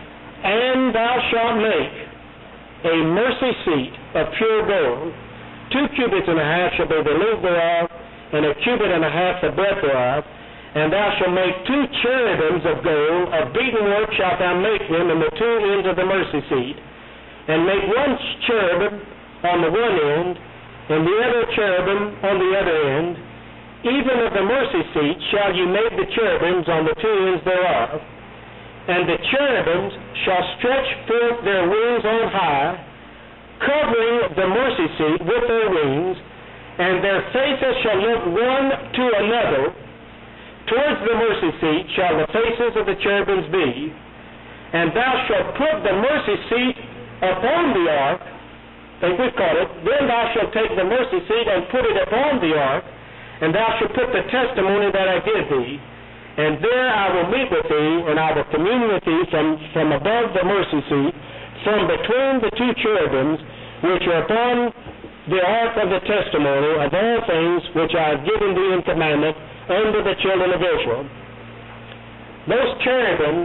And thou shalt make a mercy seat of pure gold. Two cubits and a half shall be the length thereof, and a cubit and a half the breadth thereof. And thou shalt make two cherubims of gold, of beaten work shalt thou make them in the two ends of the mercy seat. And make one cherubim on the one end, and the other cherubim on the other end. Even of the mercy seat shall you make the cherubims on the two ends thereof. And the cherubims shall stretch forth their wings on high, covering the mercy seat with their wings, and their faces shall look one to another. Towards the mercy seat shall the faces of the cherubims be. And thou shalt put the mercy seat upon the ark, think we've caught it, then thou shalt take the mercy seat and put it upon the ark, and thou shalt put the testimony that I give thee. And there I will meet with thee, and I will commune with thee from, from above the mercy seat, from between the two cherubims, which are upon the ark of the testimony of all things which I have given thee in commandment unto the children of Israel. Those cherubims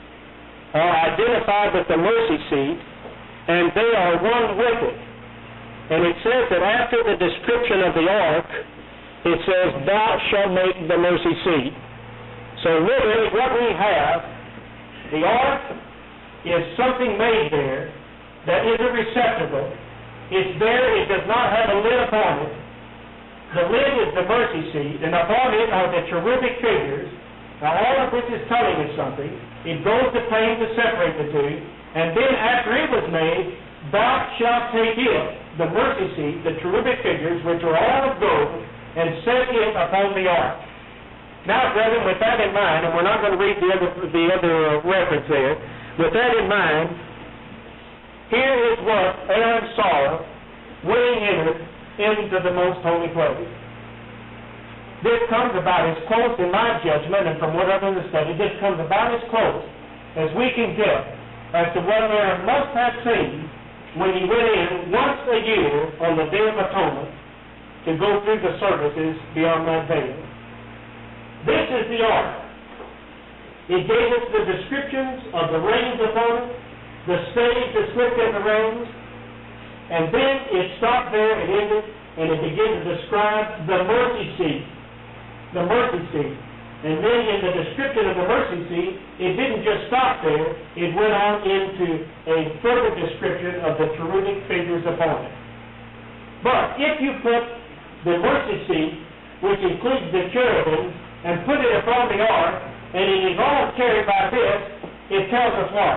are identified with the mercy seat, and they are one with it. And it says that after the description of the ark, it says, thou shalt make the mercy seat. So literally what we have, the ark is something made there that is a receptacle. It's there, it does not have a lid upon it. The lid is the mercy seat, and upon it are the cherubic figures. Now all of which is telling us something. It goes to pains to separate the two, and then after it was made, thou shalt take it, the mercy seat, the cherubic figures, which are all of gold, and set it upon the ark. Now, brethren, with that in mind, and we're not going to read the other, the other uh, reference there, with that in mind, here is what Aaron saw when he entered into the most holy place. This comes about as close, in my judgment, and from what I've understood, this comes about as close as we can get as to what Aaron must have seen when he went in once a year on the Day of Atonement to go through the services beyond that veil. This is the ark. It gave us the descriptions of the reins upon it, the stage that slipped in the reins, and then it stopped there and ended, and it began to describe the mercy seat. The mercy seat. And then in the description of the mercy seat, it didn't just stop there, it went on into a further description of the cherubic figures upon it. But if you put the mercy seat, which includes the cherubim, and put it upon the ark, and it is all carried by this, it tells us what?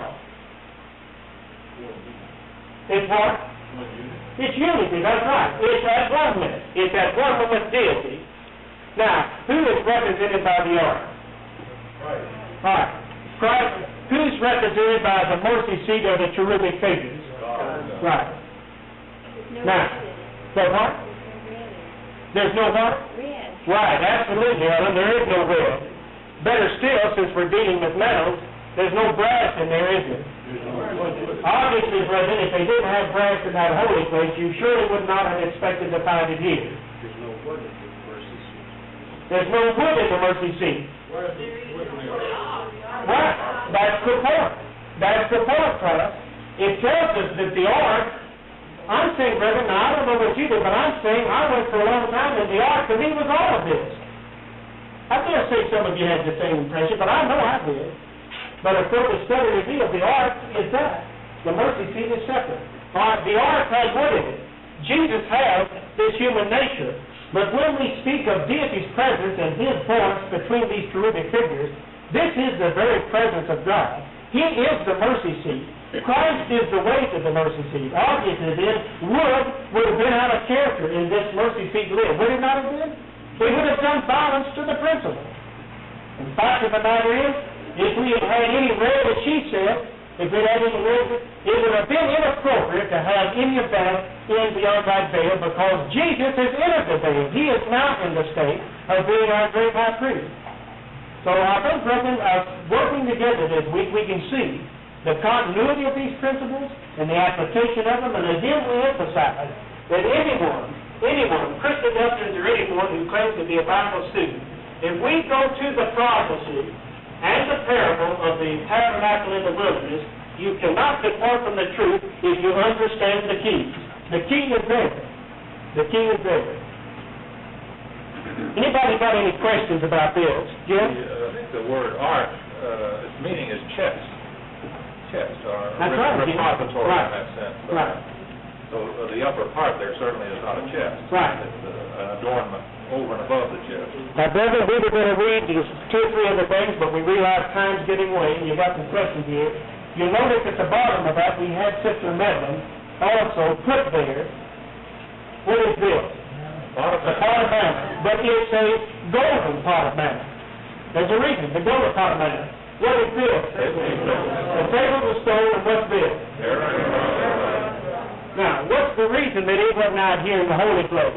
It's what? It's unity, that's right. It's at one with. It's at one with deity. Now, who is represented by the ark? Christ. Right. Christ. Who's represented by the mercy seat of the cherubic figures? God. Right. Now, so what? There's no what? Red. Right, absolutely, Ellen. There is no red. Better still, since we're dealing with metals, there's no brass in there, is there? Obviously, brethren, if they didn't have brass in that holy place, you surely would not have expected to find it here. There's no wood in the mercy seat. There's no wood in the mercy seat. Right. That's the point. That's the point, fellas. It tells us that the ark, I'm saying, brethren, now I don't know what you did, but I'm saying I went for a long time in the ark, to me was all of this. I dare say some of you had the same impression, but I know I did. But of course, the study revealed the ark is that. The mercy seat is separate. All right, the ark has wood in it. Jesus has this human nature. But when we speak of deity's presence and his voice between these cherubic figures, this is the very presence of God. He is the mercy seat. Christ is the way to the mercy seat. Obviously, then, wood would have been out of character in this mercy seat lid. Would it not have been? It would have done violence to the principle. In fact of the matter is, if we had had any red, as she said, if we had any red, it would have been inappropriate to have any of that in beyond that veil, because Jesus has entered the veil. He is now in the state of being our great high priest. So I think, brethren, uh, working together this week, we can see the continuity of these principles and the application of them, and again we emphasize that anyone, anyone, Christian Christians or anyone who claims to be a Bible student, if we go to the prophecy and the parable of the tabernacle in the wilderness, you cannot depart from the truth if you understand the keys. The key is there. The key is there. Anybody got any questions about this? Jim? The, uh, I think the word ark, uh, its meaning is chest. Chest, or That's right. repository Right. in that sense. Uh, Right. So uh, the upper part there certainly is not a chest. Right. It's uh, an adornment over and above the chest. Now, brethren, we were going to read these two or three other things, but we realize time's getting away, and you got some questions here. You'll notice at the bottom of that, we had Sister Medlin also put there, what is this? Pot of The pot of manna. But it's a golden pot of manna. There's a reason, the golden pot of manna. What is this? The table of stone, and what's this? Now, what's the reason that it wasn't out here in the holy place?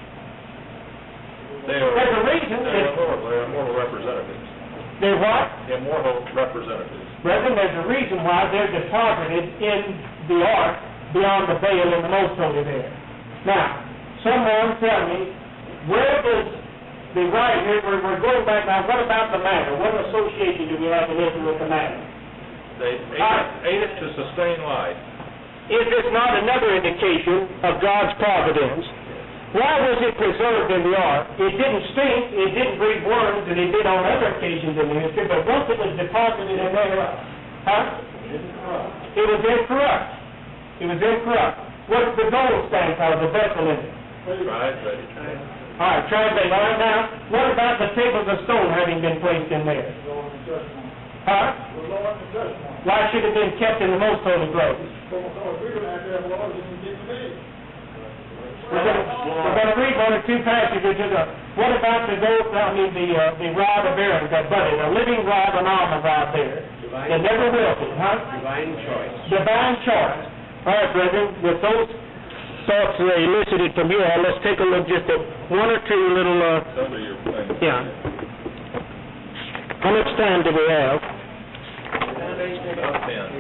They are, There's a reason. they are It's, immortal, they are immortal representatives. they're what? Immortal representatives. Brethren, there's a reason why they're deposited in the ark beyond the veil in the most holy there. Now, someone tell me, where does the right here, we're, we're going back now, what about the manna? What association do we have in Israel with the manna? They ate it, ate it to sustain life. Is this not another indication of God's providence? Why was it preserved in the ark? It didn't stink, it didn't breed worms, and it did on other occasions in the history, but once it was deposited in there, huh? It was incorrupt. It was incorrupt. What's the gold stand for, the vessel in it? Right, ready. All right, translate. All right, now, what about the tables of stone having been placed in there? Huh? Why should it have been kept in the most holy place? We're going, we're going to read one or two passages. Of, what about the gold, I mean, the, uh, the rod of Aaron that budded, a living rod, an almond rod there, that never wilted, huh? Divine choice. Divine choice. All right, brethren, with those thoughts uh, elicited from you all, let's take a look just at one or two little, uh, Some of your things. yeah. How much time do we have? About ten.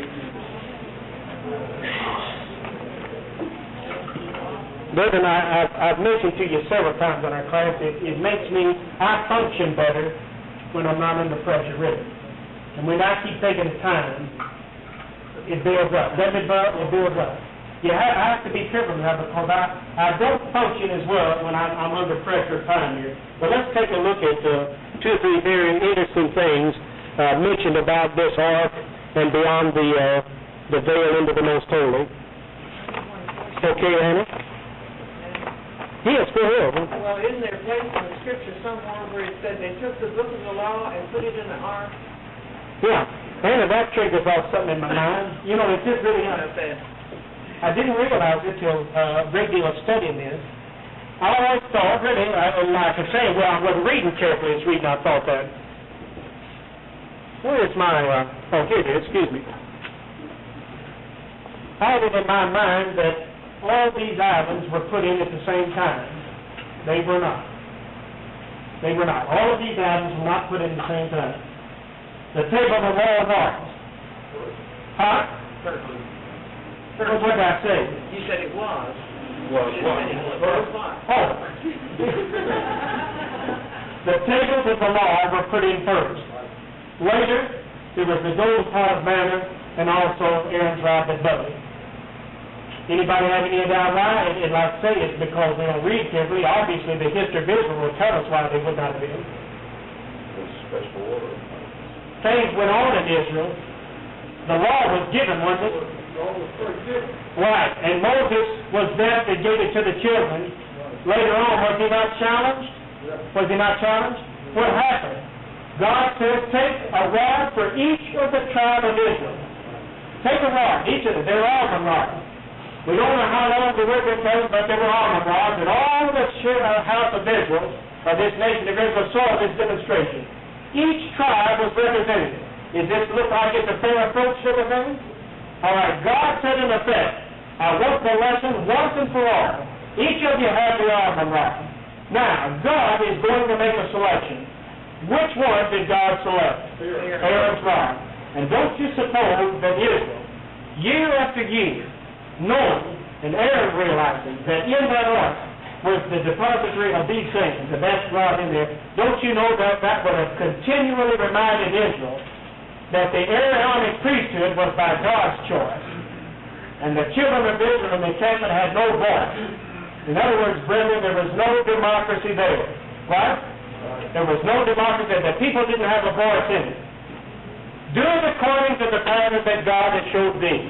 Brethren, I, I've, I've mentioned to you several times in our class, it, it makes me, I function better when I'm not under pressure, really. And when I keep taking the time, it builds up. Doesn't it, Bud? It builds up. Yeah, I, I have to be careful now because I, I don't function as well when I'm, I'm under pressure of time here. But let's take a look at uh, two or three very interesting things uh, mentioned about this ark and beyond the, uh, the veil into the most holy. Okay, Anna? Yes, go ahead. Well, isn't there a place in the scripture somewhere where it said they took the book of the law and put it in the ark? Yeah, Anna, that triggers off something in my mind. You know, it's just really, uh, I didn't realize it till uh, a great deal of studying this. I always thought, really, I, and like I say, well, I wasn't reading carefully this reading, I thought that. Where is my, uh, oh, here it is, excuse me. I had it in my mind that all these islands were put in at the same time. They were not. They were not. All of these islands were not put in at the same time. The table of the law of arts. Huh? What did I say? You said it was. Was You what? said it was what? Oh. The tables of the law were put in first. Later, there was the golden pot of manna and also Aaron's rod that budded. Anybody have any doubt why? And, and like I say, it's because they don't read carefully. Obviously, the history of Israel will tell us why they would not have been. It's special order. Things went on in Israel. The law was given, wasn't it? Right. And Moses was there to give it to the children. Later on, was he not challenged? Was he not challenged? What happened? God says, take a rod for each of the tribe of Israel. Take a rod, each of them. They're almond rods. We don't know how long the river goes, but there were almond rods, and all the house of Israel, or this nation of Israel, saw this demonstration. Each tribe was represented. Does this look like it's a fair approach to the thing? All right, God said in effect, I want the lesson once and for all. Each of you have the almond rod. Now, God is going to make a selection. Which one did God select? Aaron's rod. And don't you suppose that Israel, year after year, knowing and Aaron realizing that in that ark was the depository of these things, the best rod in there, don't you know that that would have continually reminded Israel that the Aaronic priesthood was by God's choice, and the children of Israel in the encampment had no voice. In other words, brethren, there was no democracy there. Right? There was no democracy. The people didn't have a voice in it. Do it according to the pattern that God had showed thee.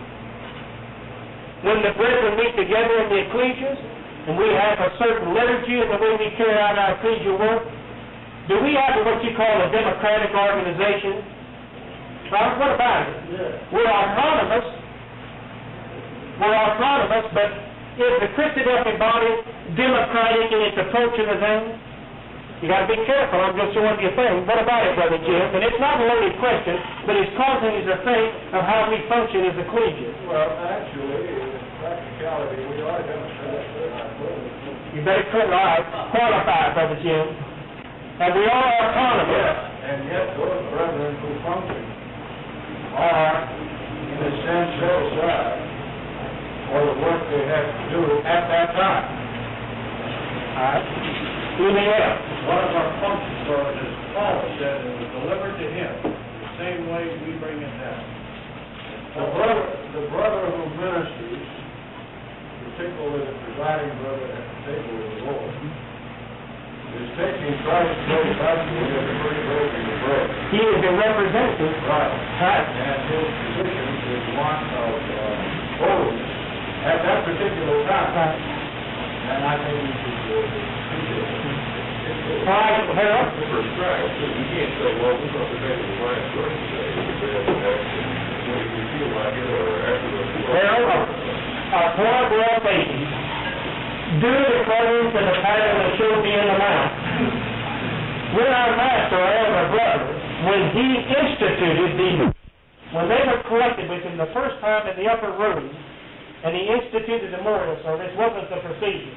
When the brethren meet together in the ecclesias, and we have a certain liturgy in the way we carry out our ecclesial work, do we have what you call a democratic organization? Well, what about it? We're autonomous. We're autonomous, but is the Christadelphian body democratic in its approach to the thing? You got to be careful. I'm just showing you a thing. What about it, Brother Jim? And it's not a loaded question, but it's causing us to think of how we function as ecclesia. Well, actually, in practicality, we are demonstrating. You better put right, qualify, Brother Jim. And we are autonomous. And yet those brethren who function are, in a sense, set aside for the work they have to do at that time. All right. Who they are? One of our functions, Lord, as Paul said, it was delivered to him, the same way we bring it down. The brother, the brother who ministers, particularly the presiding brother at the table of the Lord, is taking Christ's place actually as a free breaking the bread. He is a representative. Right. Right. And his position is one of uh, holiness at that particular time. Right. And I think we should do it. All right, Harold. Prescribed, you can't say, well, we're going to take the right choice today, because when we feel like it, or after the... Harold, our poor girl baby, do it according to the pattern that showed me in the mouth. When our master, or elder brother, when he instituted the, when they were collected with him the first time in the upper room, and he instituted the memorial service, what was the procedure?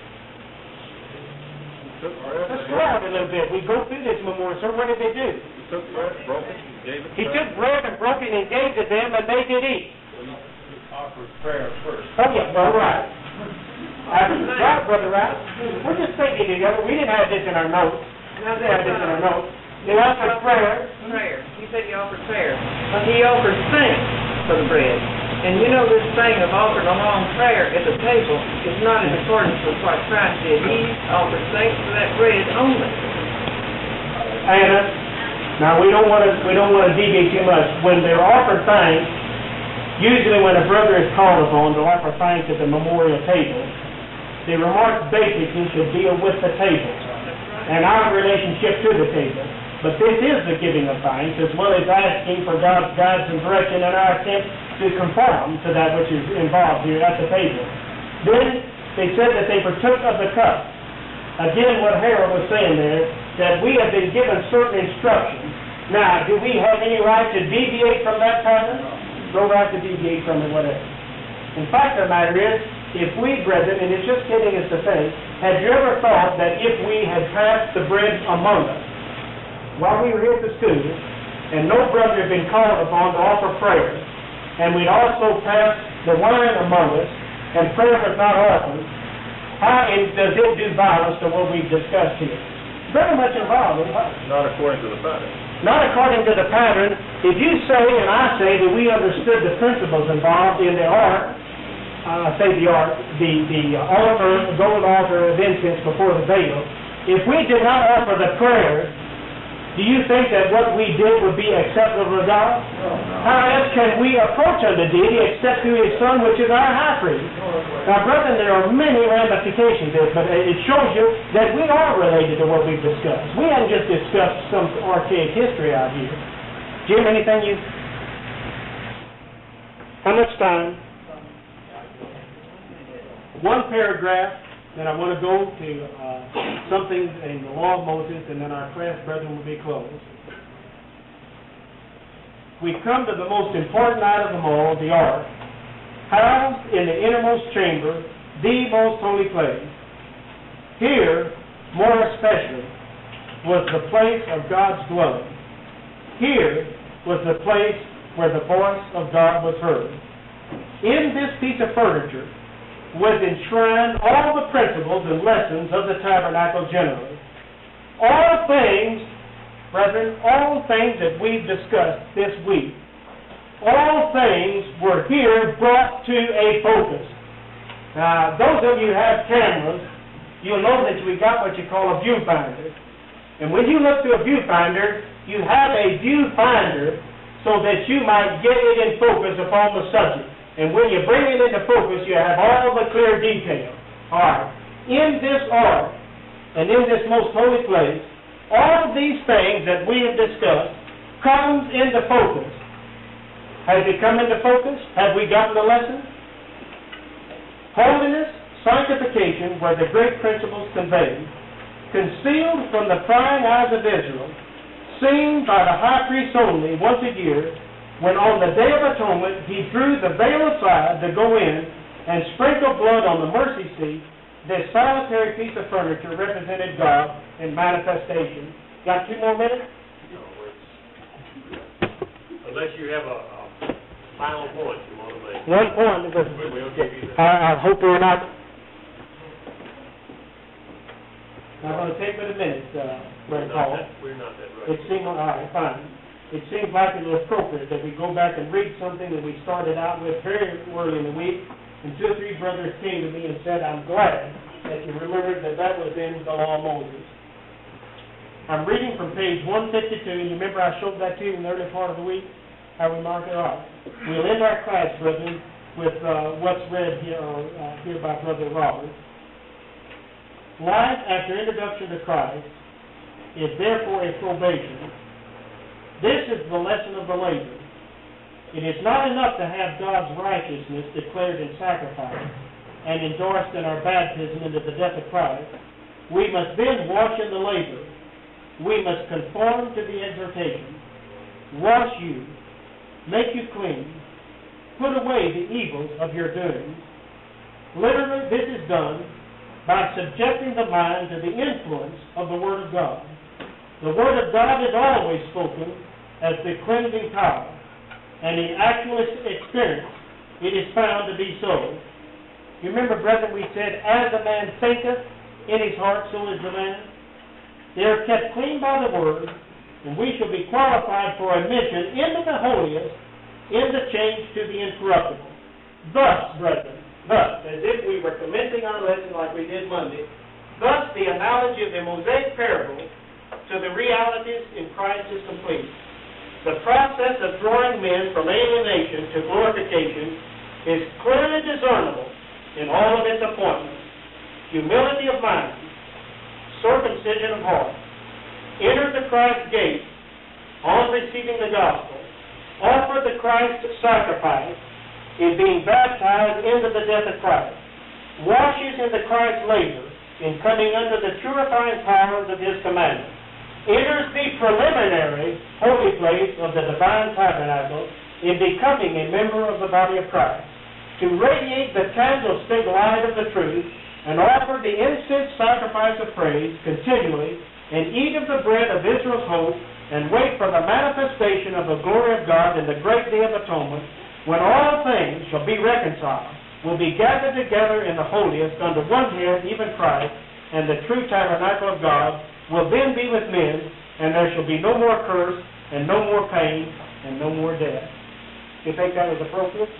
Took bread, Let's go out a little bit. We go through this memorial service. What did they do? he took bread, broke it, gave it to He them. took bread and broke it and gave to them, and they did eat. Offered prayer first. Oh, yeah, brother Rice. That's right, brother Rice. We're just thinking together. We didn't have this in our notes. We didn't have this in our notes. They offered prayer. Prayer. He said he offered prayer. But he offered thanks for the bread. And you know this thing of offering a long prayer at the table is not in accordance with what Christ did. He offered thanks for that bread only. Anna, now we don't want to we don't want to deviate too much. When they're offered thanks, usually when a brother is called upon to offer thanks at the memorial table, the remarks basically should deal with the table and our relationship to the table. But this is the giving of thanks, as well as asking for God's guidance and direction in our attempt to conform to that which is involved here at the table. Then they said that they partook of the cup. Again, what Harold was saying there, that we have been given certain instructions. Now, do we have any right to deviate from that pattern? No right to deviate from it, whatever. In fact, the matter is, if we, brethren, and it's just getting us to think, have you ever thought that if we had passed the bread among us, while we were here at the school, and no brother had been called upon to offer prayer, and we'd also passed the wine among us, and prayer was not offered, how in, does it do violence to what we've discussed here? Very much involved, isn't it? Not according to the pattern. Not according to the pattern. If you say, and I say, that we understood the principles involved in the ark, uh, say the ark, the, the altar, the gold altar of incense before the veil, if we did not offer the prayer, do you think that what we did would be acceptable to God? How else can we approach unto deity except through His Son, which is our high priest? Now, brethren, there are many ramifications to this, but it shows you that we are related to what we've discussed. We haven't just discussed some archaic history out here. Jim, anything you... How much time? One paragraph. Then I want to go to uh, something in the law of Moses, and then our class, brethren, will be closed. We've come to the most important night of them all, the ark, housed in the innermost chamber, the most holy place. Here, more especially, was the place of God's dwelling. Here was the place where the voice of God was heard. In this piece of furniture was enshrined all the principles and lessons of the tabernacle generally. All things, brethren, all things that we've discussed this week, all things were here brought to a focus. Now, those of you who have cameras, you'll know that we got what you call a viewfinder. And when you look through a viewfinder, you have a viewfinder so that you might get it in focus upon the subject. And when you bring it into focus, you have all the clear detail. All right. In this ark, and in this most holy place, all of these things that we have discussed comes into focus. Has it come into focus? Have we gotten the lesson? Holiness, sanctification were the great principles conveyed, concealed from the prying eyes of Israel, seen by the high priest only once a year, when on the Day of Atonement he drew the veil aside to go in and sprinkle blood on the mercy seat. This solitary piece of furniture represented God in manifestation. Got two more minutes? Unless you have a, a final point you want to make. One point, because We will give you that. I, I hope we're not... Not going to take but a minute, uh, We're Brother not Paul. that, we're not that It right. seemed, all right, fine. It seems like it was appropriate that we go back and read something that we started out with very early in the week, and two or three brothers came to me and said, I'm glad that you remembered that that was in the law of Moses. I'm reading from page one fifty-two, and you remember I showed that to you in the early part of the week, how we mark it off. We'll end our class, brethren, with uh, what's read here, uh, here by Brother Robert. Life after introduction to Christ is therefore a probation. This is the lesson of the labor. It is not enough to have God's righteousness declared in sacrifice and endorsed in our baptism into the death of Christ. We must then wash in the labor. We must conform to the exhortation. Wash you, make you clean, put away the evils of your doings. Literally, this is done by subjecting the mind to the influence of the Word of God. The Word of God is always spoken as the cleansing power, and in actual experience, it is found to be so. You remember, brethren, we said, as a man thinketh in his heart, so is the man. They are kept clean by the Word, and we shall be qualified for admission into the holiest, in the change to the incorruptible. Thus, brethren, thus, as if we were commencing our lesson like we did Monday, thus the analogy of the Mosaic parable to the realities in Christ is complete. The process of drawing men from alienation to glorification is clearly discernible in all of its appointments. Humility of mind, circumcision of heart, enter the Christ gate on receiving the gospel, offer the Christ sacrifice in being baptized into the death of Christ, washes in the Christ labor in coming under the purifying powers of His commandment, enters the preliminary holy place of the divine tabernacle in becoming a member of the body of Christ, to radiate the candlestick light of the truth and offer the incense sacrifice of praise continually, and eat of the bread of Israel's hope, and wait for the manifestation of the glory of God in the great day of atonement, when all things shall be reconciled, will be gathered together in the holiest under one head, even Christ, and the true tabernacle of God will then be with men, and there shall be no more curse, and no more pain, and no more death. You think that was appropriate?